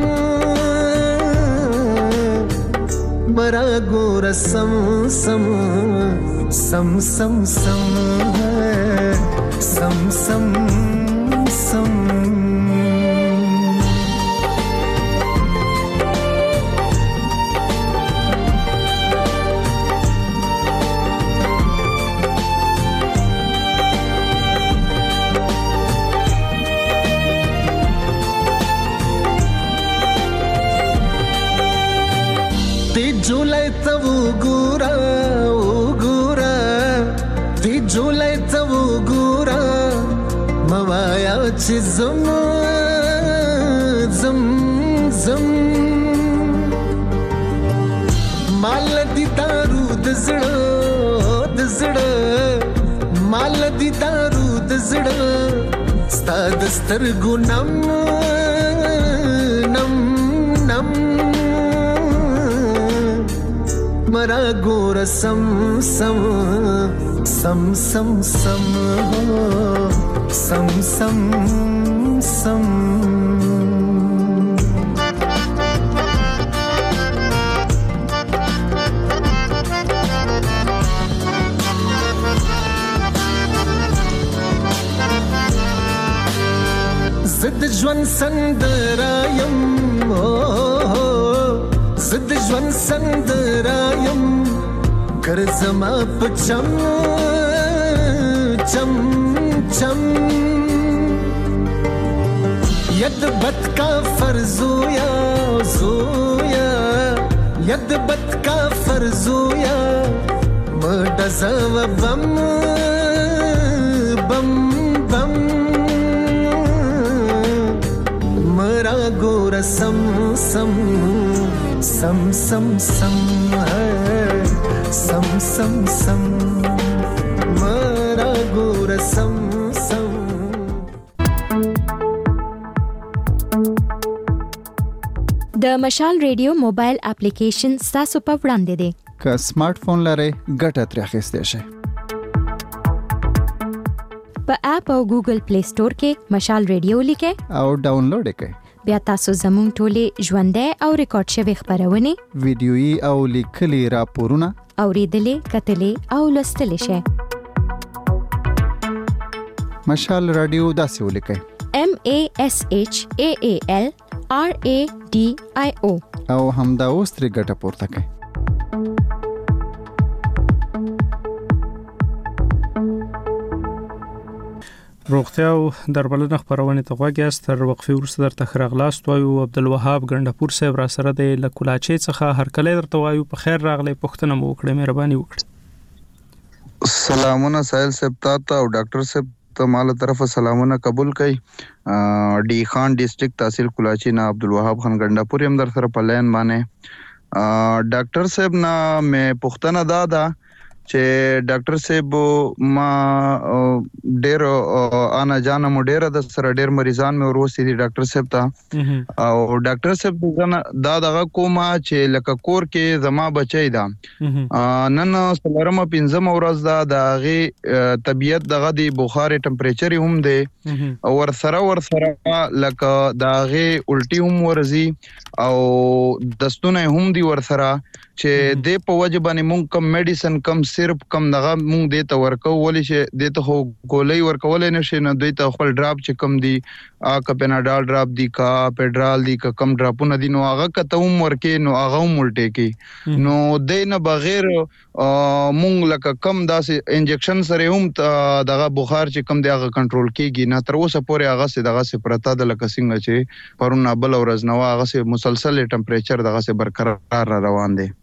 मरा गोर सम सम सम सम सम सम सम सम ती जुलाई तव गुरा ओ गुरा ती जुलाई तव गुरा मवाया ची zam zam zam माल दी दारू दजड़ा दजड़ा माल दी दारू दजड़ा स्ता दस्तर गुनम नम नम मरा गोर सम सम सम सम सम सम सम सम जिद ज्वन संदरायम जिद ज्वन संदरायम कर जमा पचम चम चम यद बत का फर्जोया जोया यद बत का फर्जोया मडज़व बम बम बम मरा गोर सम सम सम सम सम सम सम सम मरा गोर सम सम د مشال ریډیو موبایل اپلیکیشن تاسو په وړاندې دی. که سمارټ فون لرئ ګټه ترې اخیستی شئ. په اپ او ګوګل پلی سٹور کې مشال ریډیو لیکئ او ډاونلوډ یې کړئ. بیا تاسو زموږ ټولې ژوندۍ او ریکارډ شوي خبرونه ویډیويي او لیکلي راپورونه اوریدلې کتلې او لوستلې شئ. مشال رادیو داسې ولیکئ: A S H A A L R A D I O او همدا اوس ترې ګټه پورته کړئ. روغتیا او درملنه خبرونه ته غواګیاست. تر وقفې وروسته درته ښه راغلاست وایو. عبدالوهاب ګنډپور صاحب را سره دی له کولاچې څخه. هرکلی درته وایو. په خیر راغلی. پوښتنه مو وکړئ، مهرباني وکړئ. سلامونه سایل صاحب تاسو او ډاکټر صاحب ته مال طرفه سلامونه قبول کړئ. ډی خان ډیسټریکټ تحصیل کولاچې نه عبدالوهاب خان ګنډپور هم در سره په لاین باندې. ډاکټر صاحب نه مې پوښتنه دا ده چې ډاکټر صاحب ما ډېر انا جانم ډېر د سره ډېر مریضان مې وروستي دي ډاکټر صاحب ته. او ډاکټر صاحب دا دغه کومه چې لکه کور کې زما بچی دا نن سلرمه پنځم ورځ دا د هغې طبیعت دغه دی بخار ټمپریچر هم دی او ور سره ور سره لکه د هغې الټي هم ورځي او دستونه هم دی ور سره چې د په وجه باندې مونږ کم میډیسن کم صرف کم دغه مونږ د ته ورکو ولې چې د ته خو ګولۍ ورکولې نشي نو دوی ته خپل ډراپ چې کم دی ا کپناډال ډراپ دی کا پیډرال دی کا کم ډراپونه دی نو هغه کته هم ورکې نو هغه هم ولټې کی نو د نه بغیر مونږ لکه کم داسې انجکشن سره هم دغه بخار چې کم دی هغه کنټرول کیږي نه تر اوسه پورې هغه سي دغه سي پرتا د لکه څنګه چې پرونه بل ورځ نو هغه سي مسلسل ټمپریچر دغه سي برقرار روان دی.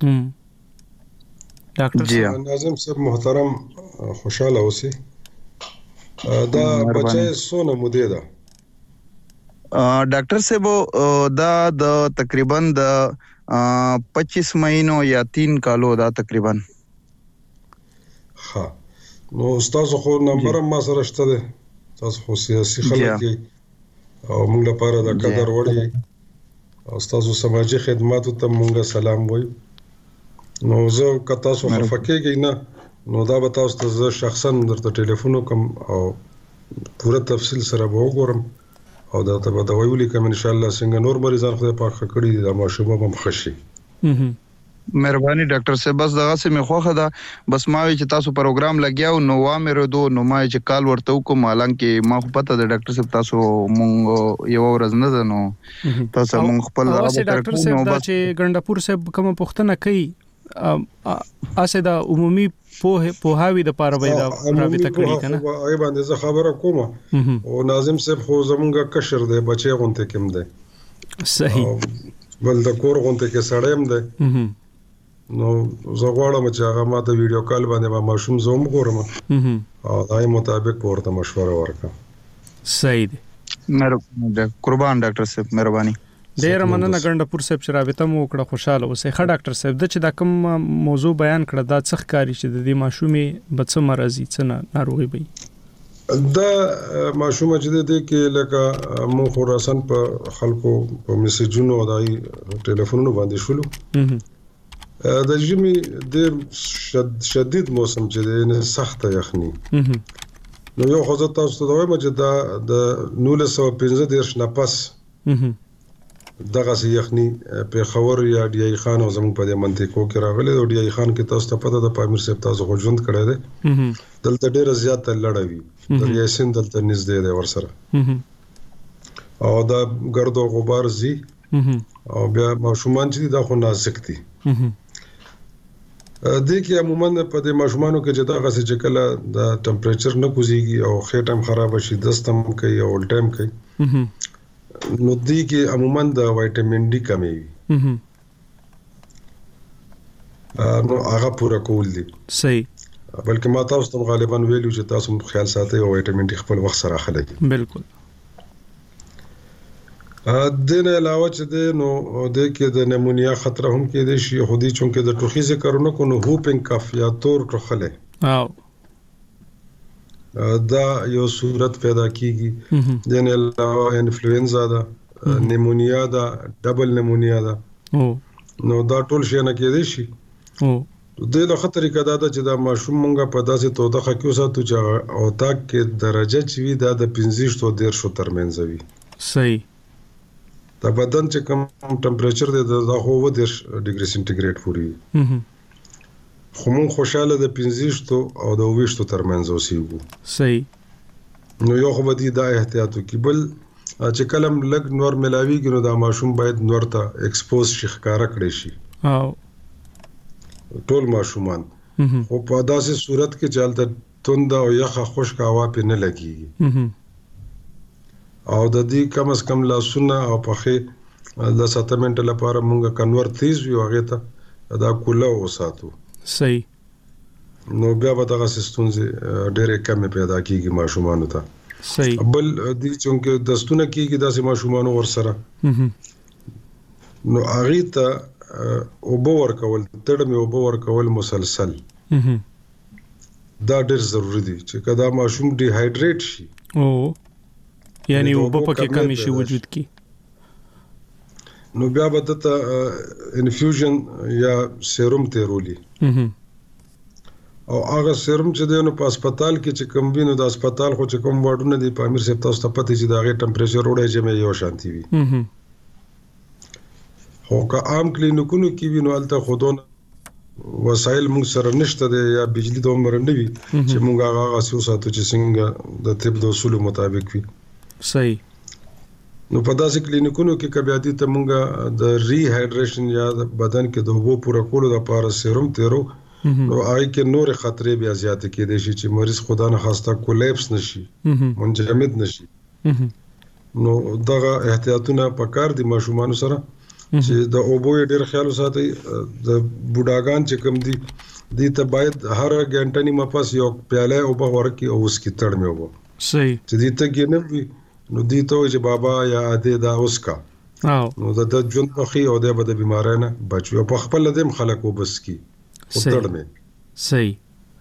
ډاکټر جی ناظم صاحب محترم خوشاله اوسئ. دا بچي سونه مودې ده ډاکټر صاحب دا د تقریبا د پچیس مہینوں یا تین کالو دا تقریبا. ها نو تاسو خو نمبر ما سره شته ده تاسو خو سیاسي خلک او موږ لپاره د قدر وړي او تاسو سماجی خدماتو ته موږ سلام وایو. نو زه که تاسو خفکیږئ نه نو دا به تاسو ته زه شخصا درته ټلیفون وکم او پوره تفصیل سره به وګورم او دا ته به دوا ولیکم ان شاء الله څنګه نور مریضان خدای پاک ښه کړي دي دا ماشوم به ښه شي. مهرباني ډاکټر صاحب بس دغه سه مې خوخه ده بس ما وی چې تاسو پروګرام لګیاو نو وا مې ردو نو ما چې کال ورته وکم حالانکه ما خو پته ده ډاکټر صاحب تاسو مونږ یو ورځ نه ده نو تاسو مونږ خپل ډاکټر صاحب دا چې ګنډپور صاحب کوم پوښتنه کوي اسه دا عمومي په پوهاوی د پاره وای دا رابطه کړی کنه هغه باندې زه خبره کوم او ناظم صاحب خو زمونږه کشر دی بچي غونته کوم دی صحیح بل د کور غونته کې سړیم دی نو زه غواړم چې هغه ما ته ویډیو کال باندې ما ماشوم زوم ګورم او دای مطابق ورته مشوره ورکړم. صحیح دی مهرباني قربان ډاکټر صاحب مهرباني. ډیر مننه ګنډپور صاحب چې رابطه مو وکړه خوشاله اوسئ. ښه ډاکټر صاحب د چې دا کوم موضوع بیان کړه دا څه ښکاري چې د دې ماشومې به څه مرضی څه ناروغي وي دا ماشومه چې د کې لکه مو خراسان په خلکو په میسجونو او دای ټلیفونونو باندې شولو د ژمي ډیر شدید موسم چې د سخت یخني نو یو خو زه تاسو ته وایم چې دا د نولس سوه پنځه دېرش نه پس دغه سي یخني په خبر یا ډی ای خان او زموږ په دې منطقو کې راغلي او ډی ای خان کې تاسو ته پته ده پامیر صاحب تاسو خو ژوند کړی دی دلته ډېر زیات لړوي د یاسین دلته نږدې دی ورسره او دا ګرد او غبار زی او بیا ماشومان چې دا خو نازک دي د کې عموما په دې ماشومانو کې چې دا غسه چې کله د ټمپریچر نه کوزيږي او خېټم خراب شي دستم کوي او ټایم کوي نو دې کې عموما د وټامین ډي کمی وي نو هغه پورا کول دي صحیح بلکې ما تاسو ته غالبا ویلو چې تاسو خیال ساتئ او وټامین ډي خپل وخت سره اخلئ. بالکل. د نه علاوه چې د نو د کې د نمونیا خطر هم کې دي شي خو دې چونکه د ټوخي ذکر نه کو نو هوپینګ کف یا تور ټوخله او دا یو صورت پیدا کیږي د نه علاوه انفلوئنزا دا نمونیا دا ډبل نمونیا دا نو دا ټول شي نه کې دي شي او د له خطر کې دا چې دا ماشوم مونږه په داسې توده خکیو ساتو چې او تا کې درجه چې وي دا د پنځه شو ډیر شو ترمنځ وي. صحیح. دا بدن چې کوم ټمپریچر دی دا خو و د ډیګري سنټیګریډ پوري خو مون خوشاله د پنځه شو او د ویشتو ترمنځ اوسېږو. صحیح. نو یو خو بدی دا احتیاط کی بل چې کلم لګ نور ملاویږي نو دا ماشوم باید نور ته ایکسپوز شي ښکارا کړی شي او ټول ماشومان خو په داسې صورت کې چالت توند او یخه خشک هوا په نه لګي او د دې کم از کم لاسونه او پخې د ساتمنټ لپاره مونږه کنور تیز وي هغه ته دا کوله وساتو صحیح نو بیا به دغه سیستونزې ډېرې کمې پیدا کیږي ماشومانو ته صحیح بل دې چونکه دستونه کیږي داسې ماشومانو ور سره نو هغه ته اوبه ورکول تړمه اوبه ورکول مسلسل دا ډېر ضروری دي چې کدا ماشوم ډي هایډریټ شي او یعنی اوبه پکې کمی شي وجود کی نو بیا به ته انفیوژن یا سیروم تیرولی او هغه سیروم چې دی نو په هسپتال کې چې کوم وینو د هسپتال خو چې کوم واډونه دي په امیر صاحب تاسو ته پته چې دا غي ټمپریچر وړي چې مې یو شانتي وي خو که عام کلینیکونو کې وینو الته خودون وسایل موږ سره نشته دی یا بجلی د عمر نه وي چې موږ هغه اسو ساتو چې څنګه د طب د اصول مطابق وي صحیح نو په داسې کلینیکونو کې کبيادي ته موږ د ری هایډریشن یا بدن کې د اوبو پوره کولو لپاره سیروم تیرو نو آی کې نور خطرې بیا زیات کېدې شي چې مریض خدا نه خواسته کولیپس نشي منجمد نشي نو دغه احتیاطونه پکار دي ماشومان سره چې د اوبو ډېر خیال وساتي د بوډاګان چې کم دي دي ته باید هر غنټه نیمه پاس یو پیاله اوبه ورکي او اس کی تړ مې وبو صحیح چې دي ته کې نه وي نو دي ته چې بابا یا اده دا اوس کا او نو د جون په خي او د بد بیمارۍ نه بچو په خپل دیم خلک وبس کی صحیح صحیح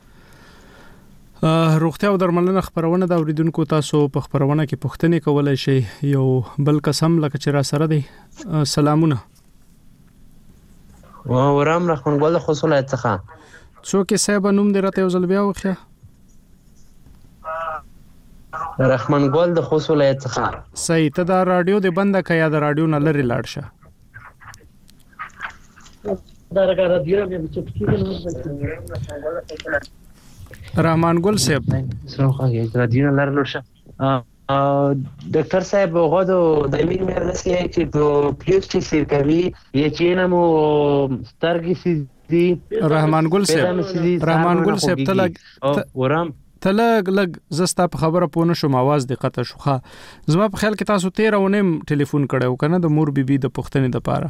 روغتیا او درملنه خبرونه د اوریدونکو تاسو په خبرونه کې پوښتنه کولای شئ یو بل قسم لکه چې را سره دی سلامونه و ورام رحمان ګل خصوصا څخه څوک یې صاحب نوم دې راته وزل بیا وخیا رحمان ګل د خصوصا څخه صحیح ته دا رادیو دې بنده کیا د رادیو نه لري لاړ شه دا رادیو دې چپکی رحمان ګل صاحب څنګه رادیو نه لري شه ډاکټر صاحب غوډو د مين مې رسې چې په پلیس چې سیر کوي یې چې نمو سترګې سي رحمان ګل صاحب رحمان ګل صاحب تلګ ورام تلګ لګ زستا په خبره پونه شوم आवाज د قطه شوخه زما په خیال کې تاسو تیر ونیم ټلیفون کړو کنه د مور بیبي د پښتنې د پاره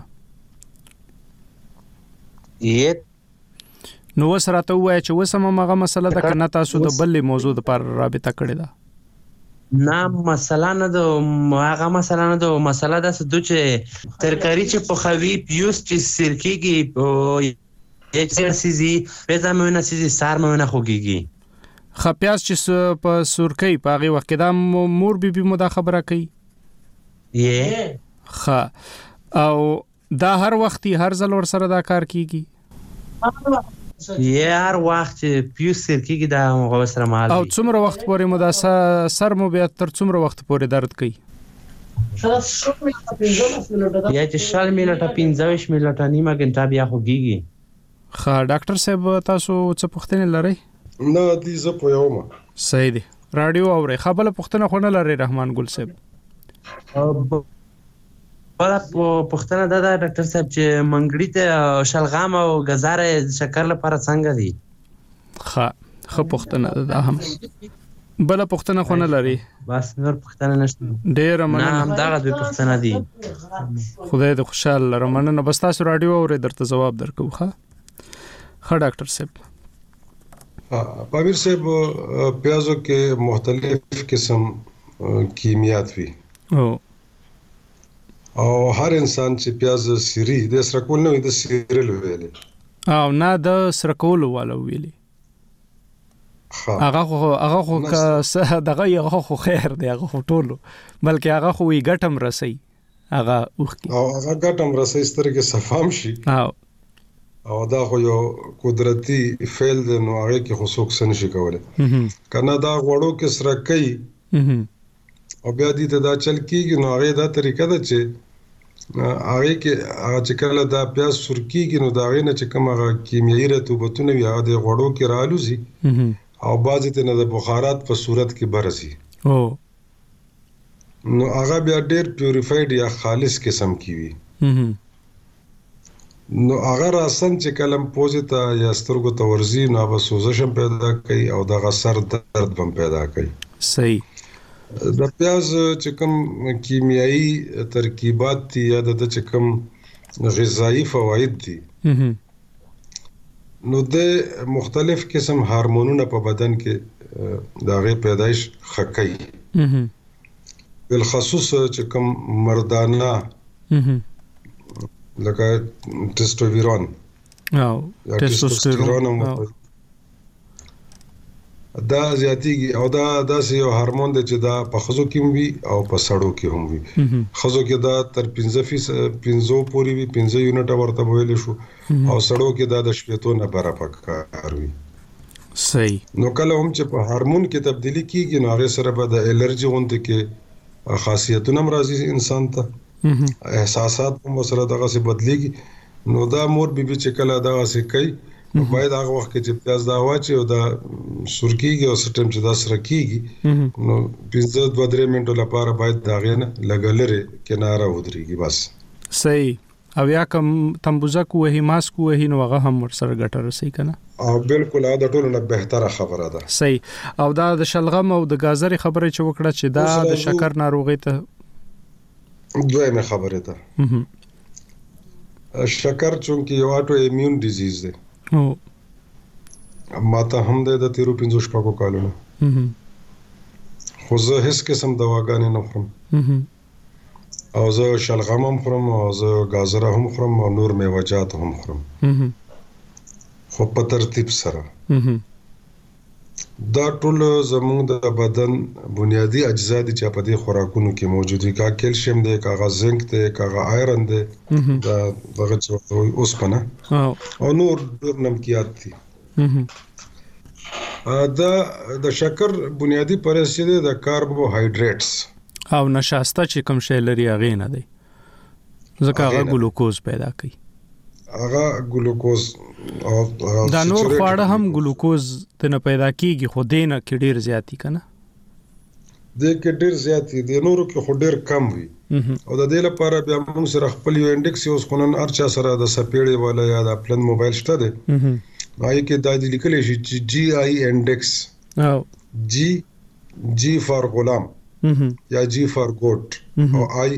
یې نو وسره ته وای چې وسمه مغه مسله د کنه تاسو د بلې موضوع د پر رابطه کړی دا نه مسله نه د هغه مسله نه د مسله د څه چې ترکاری چې په خوي پیوس چې سرکیږي او یې سيزي پېدا مې نه سيزي سار مې نه خوګيږي خپیاس چې په سورکۍ په هغه وخت دا مور بیبي مو دا خبره کوي یې خ او دا هر وختي هر ځل ور سره دا کار کیږي یې هر وخت پیوس سرکیږي دا هغه سره مال او څومره وخت پورې مو دا سر مو بیا تر څومره وخت پورې درد کوي یا چې شال میلټه پنځه میلټه نیمه غنټه بیا خوږي خا ډاکټر صاحب تاسو څه پوښتنه لرئ نه دي زه په یوم صحیح دی رادیو اوري خبره پوښتنه خو نه لري رحمان ګل صاحب ولا پوښتنه دا ده ډاکټر صاحب چې منګړی ته شلغام او غزار شکر لپاره څنګه دي ښه ښه پوښتنه ده هم بل پوښتنه خو نه لري بس نور پوښتنه نشته ډېر مننه نه هم دا غوډه پوښتنه دي خدای دې خوشاله لره مننه بس تاسو رادیو اوري درته جواب درکو ښه ښه ډاکټر صاحب پامیر صاحب پیازو کې مختلف قسم کیمیات وي او او هر انسان چې پیاز سری د سرکول نه د سیرل ویلې او نه د سرکول والو ویلې هغه خو هغه خو دغه یو خو خیر دی هغه ټولو بلکې هغه خو وی ګټم رسي هغه اوخ او هغه ګټم رسي سترګې صفام شي او او دا خو یو قدرتي فعل دی نو هغه کې خو څوک څه نشي کولای کنه دا غوړو کې سره کوي او بیا دې ته دا چل کیږي نو هغه دا طریقه ده چې هغه کې چې کله دا پیاز سرکیږي نو دا غي نه چې کوم هغه کیمیاوي رطوبتونه وي هغه د غوړو کې رالوزي او بعضې ته نه د بخارات په صورت کې برسي او نو هغه بیا ډیر پیوریفاید یا خالص قسم کی وي نو هغه راسن چې کلم پوزیتا یا سترګو ته ورزي نو به سوزش هم پیدا کوي او دغه سر درد هم پیدا کوي. صحیح. د پیاز چې کوم کیمیاوي ترکیبات دي یا د چې کوم غذایی فواید دي نو د مختلف قسم هورمونونه په بدن کې دغه پیدایش خکې بالخصوص چې کوم مردانه لکه ټیسټوسټيرون او ټیسټوسټيرون دا زیاتیږي او دا داسې یو هورمون دی چې دا په خزو کې وي او په سړو کې هم وي. خزو کې دا تر پنځه فیصد پنځه پورې وي پنځه یونټ ورته ویل شو او سړو کې دا د شپږ نه بره پکار وي. صحیح. نو کله هم چې په هورمون کې تبدیلی کیږي نو هغه سره به د الرجی غونډه کې خاصیتونه مرضی انسان ته احساسات هم سره دغه څه بدليږي نو دا مور بیبي چې کله دغه څه کوي باید هغه وخت کې چې پیاز دا واچي او دا سرکیږي او سټم چې دا سره کیږي نو پنځه دوه درې منټو لپاره باید دا غنه لګلره کناره ودرېږي بس. صحیح. او یا کوم تمبوزک وهي ماسک وهي نو هغه هم ور سره ګټه رسي کنه. او بالکل دا ټولو نه بهتره خبره ده. صحیح. او دا د شلغم او د گازري خبره چې وکړه چې دا د شکر ناروغي ته دویمه خبره ده. شکر چونکی یو اټو ایمیون ډیزیز ده. او ماته هم د تیرو پنځو شپږو کالونو خو زه هیڅ قسم دواګانې نه خورم او زه شلغم هم خورم او زه گازره هم خورم او نور میوه‌جات هم خورم خو په ترتیب سره. دا ټول زموږ د بدن بنیادی اجزا دي چې په دې خوراکونو کې موجود دي. کا کیلشیم دی، کا زنک دی، کا آیرن دی، دا دغه څه اوسپنه او نور ډېر نمکيات دي. دا د شکر بنیادی پرستی دی د کاربوهایډریټس او نشاسته چې کوم شی لري هغه نه دی ځکه هغه ګلوکوز پیدا کوي. هغه ګلوکوز او دا نور خواړه هم ګلوکوز تنه پیدا کیږي خو دینه کې ډیر زیاتی کنه. د کې ډیر زیاتی د نورو کې خو ډیر کم وي او د دې لپاره بیا موږ سره خپل یو انډیکس یو خنن ارچا سره د سپېړې ولا یا د پلن موبایل شته دی هغه کې د دې لیکل شي چې جی آی انډیکس او جی جی فار غلام یا جی فار ګوټ او آی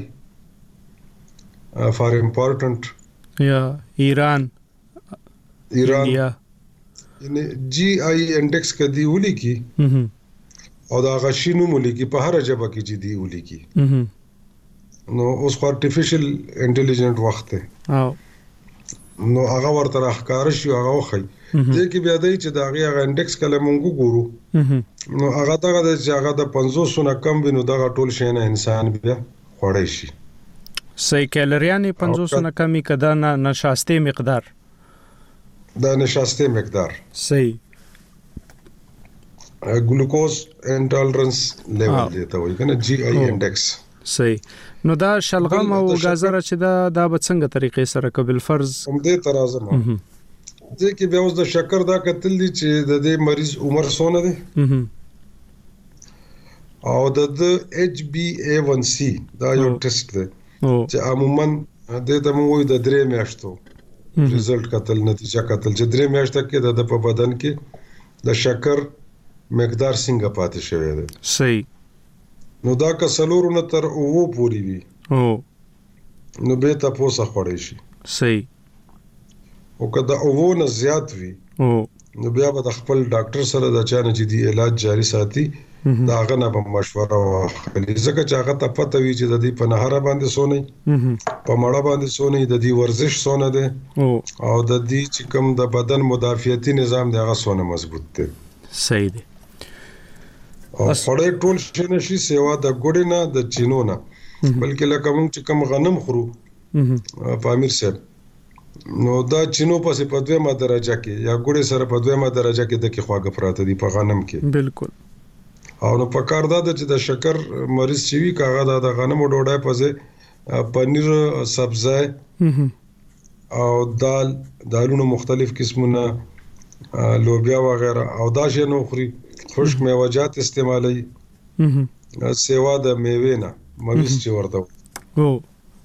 فار امپورټنٹ یا ایران ایران یعنی جی آی انډیکس کدی ولي کی او دا غشینو مولي کی په هر ژبه کې چې دی ولي کی نو اوس ارتفیشل انټيليجنت وخت او نو هغه ورته راخکار شي هغه وخی دې کې بیا دی چې دا هغه انډیکس کله مونږ ګورو نو هغه دغه چې هغه د پنځوس نه کم وینو دغه ټول شي نه انسان بیا خوړی شي. صحیح. کیلریان پنځوس نه کمی کدا نه نشاسته مقدار دا نشاسته مقدار صحیح. ګلوکوز انټالرنس لیول دی ته وایي کنه جی آی انډیکس. صحیح. نو دا شلغم او گازره چې دا د بڅنګ طریقې سره قبل فرض هم دې ترازم دې کې بیا اوس د شکر دا کتل دي چې د دې مریض عمر سونه دي او د ایچ بی اے ون سی دا یو ټیسټ دی چې عموما د دمو د درې میاشتو ریزلټ کتل نتیجه کتل چې درې میاشتې کې د په بدن کې د شکر مقدار څنګه پاتې شوی دی. صحیح. نو دا که څلور نه تر اوو پوری وي او نو به تاسو خوړی شي. صحیح. او که دا اوو نه زیات وي او نو بیا به د خپل ډاکټر سره د چانه چې دی علاج جاری ساتي دا غنه په مشوره واخلي ځکه چې هغه ته پته وي چې د دې په نهره باندې سونی په مړه باندې سونی د دې ورزش سونه ده او د دې چې کوم د بدن مدافعتي نظام دی هغه سونه مضبوط دی. صحیح دی. او خړې ټول شنه شي سیوا د ګډ نه د چینو نه بلکې لکه موږ چې کوم غنم خورو په امیر صاحب نو دا چینو پسې په دویمه درجه کې یا ګډ سره په دویمه درجه کې د کې خواږه پراته دي په غنم کې. بالکل. او نو په کار دا چې د شکر مریض چې وی کاغه د غنمو ډوډۍ پځه پنیر سبزی او دال دالونو مختلف قسمونه لوبیا وغیرہ او دا شی نو خوري خشک میوه‌جات استعمالي سیوا د میوې نه مویس چې ورته او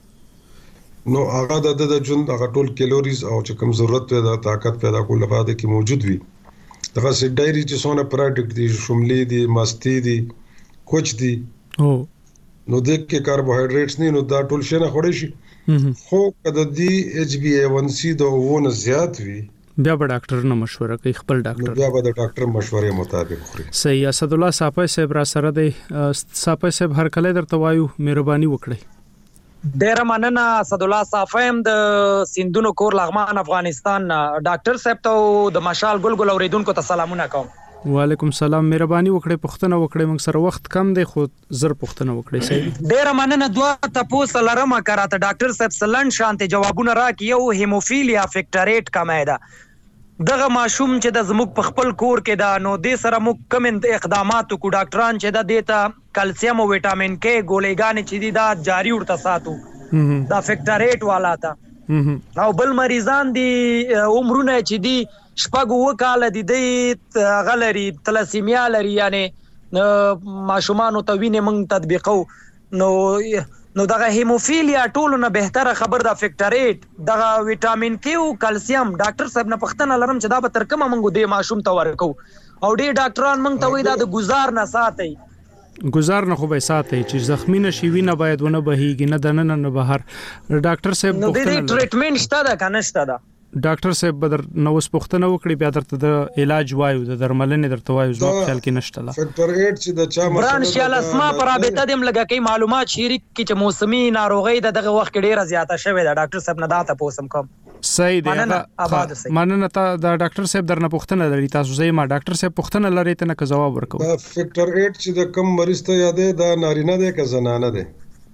نو هغه د د ژوند هغه ټول کیلوریز او چې کوم ضرورت دی د طاقت پیدا کول لپاره کې موجود وي دغه سي ډایري چې څونه پروډکټ دي شوملې دي مستي دي کوچ دي او نو د کې کاربوهایډریټس نه نو دا ټول شي نه خوري شي خو کله دی ایچ بی اے ون سی د ونه زیات وي بیا به ډاکټر نه مشوره کوي خپل ډاکټر بیا به د ډاکټر مشورې مطابق خوري صحیح اسد الله صاحب صاحب را سره دی صاحب صاحب هر کله درته وایو مهرباني وکړئ ډیر مننه اسد الله صاحب د سندونو کور لغمان افغانستان ډاکټر صاحب ته د مشال ګل ګل اوریدونکو ته سلامونه کوم وعلیکم سلام مهرباني وکړئ پښتنه وکړئ موږ سره وخت کم دی خو زر پښتنه وکړئ صحیح ډیر مننه دوه تاسو لرم کراته ډاکټر صاحب سلن شانته جوابونه راکې یو هیموفیلیا فیکټریټ کمه ده دغه ماشوم چې د زموږ په خپل کور کې دا نو د سره مو کوم اقدامات کو ډاکټران چې د دیتا کلسیم او وټامین کې ګولېګان چې دي دا جاری ورته ساتو دا فیکټریټ والا تا او بل مریضان دي عمرونه چې دي شپږ وکاله دي د غلري تلاسیمیا لري یعنی ماشومان ته وینې موږ تطبیقو نو نو دغه هیموفیلیا ټولو نه بهتره خبر دا فیکټریټ دغه وټامین کې او کلسیم ډاکټر صاحب نه پښتنه لرم چې دا به تر کومه موږ د ماشوم ته ورکو او ډیر ډاکټران موږ ته وایي دا د گزار نه ساتي گزار نه خو به ساتي چې زخمی نشي وینه باید ونه بهيږي نه دنه نه بهر ډاکټر صاحب نو د ټریټمنټ شته دا کنه شته دا ډاکټر صاحب بدر نو اوس پښتنه وکړي بیا درته د علاج وایو د درملنې درته وایو زو خیال کې نشته لا فیکټر اټ چې د چا برانشیال اسما پر رابطه دیم لګه کی معلومات شریک کی چې موسمي ناروغي دغه وخت کې ډیره زیاته شوې ده ډاکټر صاحب نه دا ته پوسم کوم صحیح دی مننه تا د ډاکټر صاحب درنه پښتنه لري تاسو زې ما ډاکټر صاحب پښتنه لري ته نه جواب ورکو دا فیکټر اټ چې د کم مریض ته یادې دا نارینه ده که زنانه ده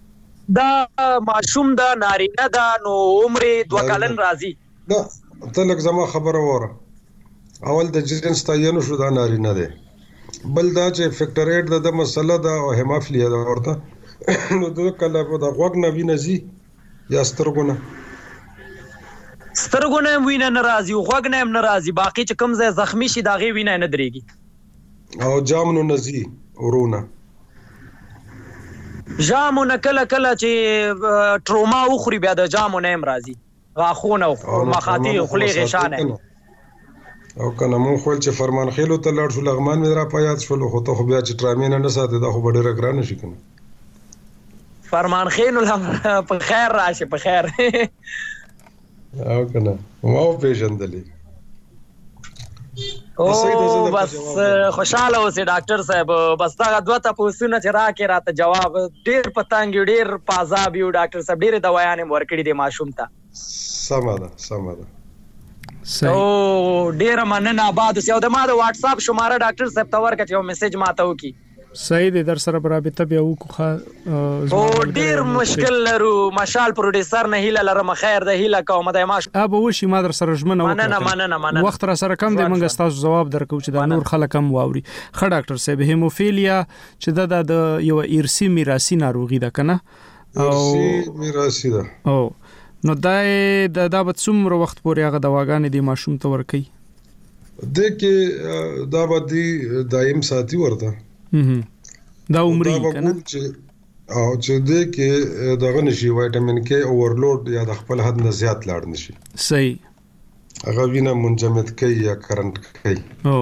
دا ماشوم دا نارینه دا نو عمر دوه کلن راځي دا ته لږ زما خبره وره اول د جنس تعین شو دا نارینه ده بل دا چې فیکټر اټ د مسله دا او هیموفیلیا دا ورته نو د کله په د غوږ نه وینې زی یا سترګونه سترګونه وینې نه راځي او غوږ نه هم نه راځي باقي چې کوم ځای زخمی شي دا غي وینې نه درېږي او جامونو نزي ورونه جامونه کله کله چې ټروما وخوري بیا د جامونه هم راځي غاخونه او مخاطی خلی غشانه او کنه مون خپل چې فرمان خېلو ته لړ شو لغمان مې را پياد شو خو ته خو بیا چې ټرامین نه ساتي دا خو ډېر ګران شي کنه فرمان خېلو په خیر راشه په خیر او کنه مو پیژندلې او بس خوشاله اوسې ډاکټر صاحب بس دا دوه تاسو نه چې راکې راته جواب ډېر پتانګ ډېر پازاب یو ډاکټر صاحب ډېر دوايانې ورکړې دي ماشوم ته سمه ده سمه ده او ډیر مننه آباد اوسې او د ما د واتس اپ شماره ډاکټر صاحب ته ورکړ یو میسج ماته وکي صحیح دی در سره برابر بیا وکړه او ډیر مشکل لرو مشال پروډوسر نه هیله لرم خیر د هیله کوم د ماش اب وشي ما در سره ژمنه وکړه مننه مننه مننه وخت را سره کم دی موږ تاسو جواب درکو چې دا نور خلک هم واوري خ ډاکټر صاحب هیموفیلیا چې د یو ارثي میراثي ناروغي ده کنه او ارثي میراثي ده او نو دا د دا به څومره وخت پورې هغه دواګانې دی ماشوم ته ورکي د کې دا به دی دایم ساتي ورته دا عمرې کنه او چې د کې دغه نشي وټامین کې اورلود یا د خپل حد نه زیات لاړ نشي صحیح هغه وینه منجمد کوي یا کرنٹ کوي او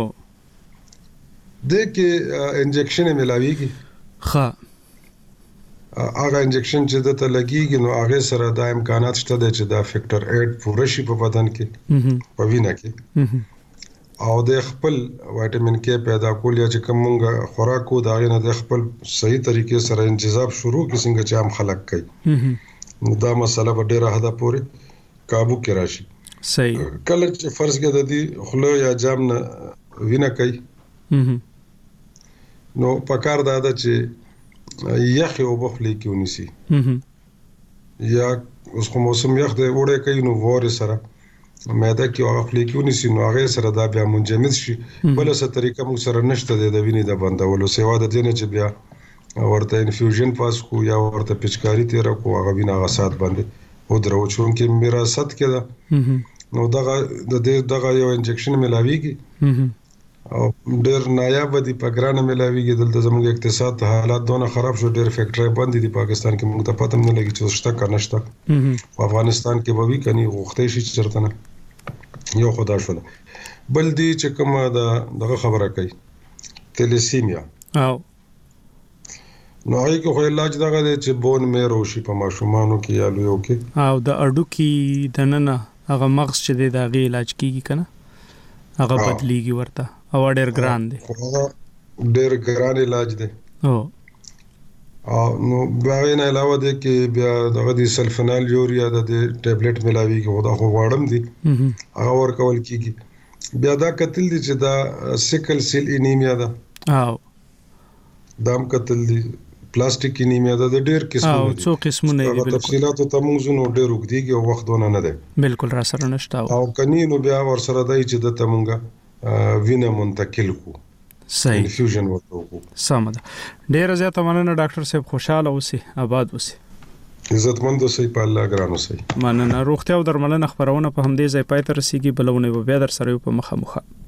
د کې انجکشن ملاويږي ښه هغه انجکشن چې د ته لګيږي نو هغه سره د امکانات شته چې دا فیکټر اټ پوره شي په بدن کې په وینه کې او د خپل وټامین کې پیدا کول یا چې کومه خوراکو دا نه د خپل صحیح طریقې سره انتخاب شروع کی څنګه چې عام خلک کوي نو دا مسله په ډیره حد پورې काबू کې راشي صحیح کله چې فرض کې د دې خلو یا جام نه وینه کوي نو پکار دا ده چې یخ او بخلی کې ونیسي یا اوس کوم موسم یخ دی وړه کوي نو وره سره مېدا کې هغه خلی کې ونیسي نو هغه سره دا بیا منجمد شي بل څه طریقه مو سره نشته د وینې د بندولو سیوا د دې نه چې بیا ورته انفیوژن پاس کو یا ورته پچکاری تیر کو هغه وینه غسات باندې او درو چون کې میراثت کې ده نو دغه د دې دغه یو انجکشن ملاويږي او ډېر نایاب دي په ګرانه ملاويږي دلته زموږ اقتصاد حالات دونه خراب شو ډېر فیکټری بند دي پاکستان کې موږ ته پته نه لګي چې شته کنه شته په افغانستان کې به وی کني غوښتې شي چې چرته نه یو خدا شو بل دي چې کومه دغه خبره کوي تلیسیمیا او نو هغه خو علاج دغه دی چې بون میرو شي په ماشومانو کې یا لویو کې او د اډو کې د نن هغه مغز چې دی د غي علاج کیږي کنه هغه بدلیږي ورته او ډېر ګران دی ډېر ګران علاج دی او او نو باغ نه علاوه دی کې بیا دغه دی سلفنال یوریا د ټابلیټ ملاوي کې خدا خو واړم دي هغه ورکول کیږي بیا دا قتل دي چې دا سیکل سیل انیمیا ده او دام قتل دي پلاستیک انیمیا ده د ډېر قسمونه او څو قسمونه دي بالکل تفصيلات ته موږ زنو ډېر وګديږي او وخت ونه نه ده بالکل را سره نشته او کني نو بیا ور سره دای چې د تمونګه وینه منتقل کو صحیح انفیوژن ورته کو سم ده ډېر زیاته مننه ډاکټر صاحب خوشاله اوسئ آباد اوسئ عزتمند اوسئ په الله ګران اوسئ مننه روغتیا او درملنه خبرونه په همدې ځای پای ته رسیدي بلونه به بیا در سره په مخه مخه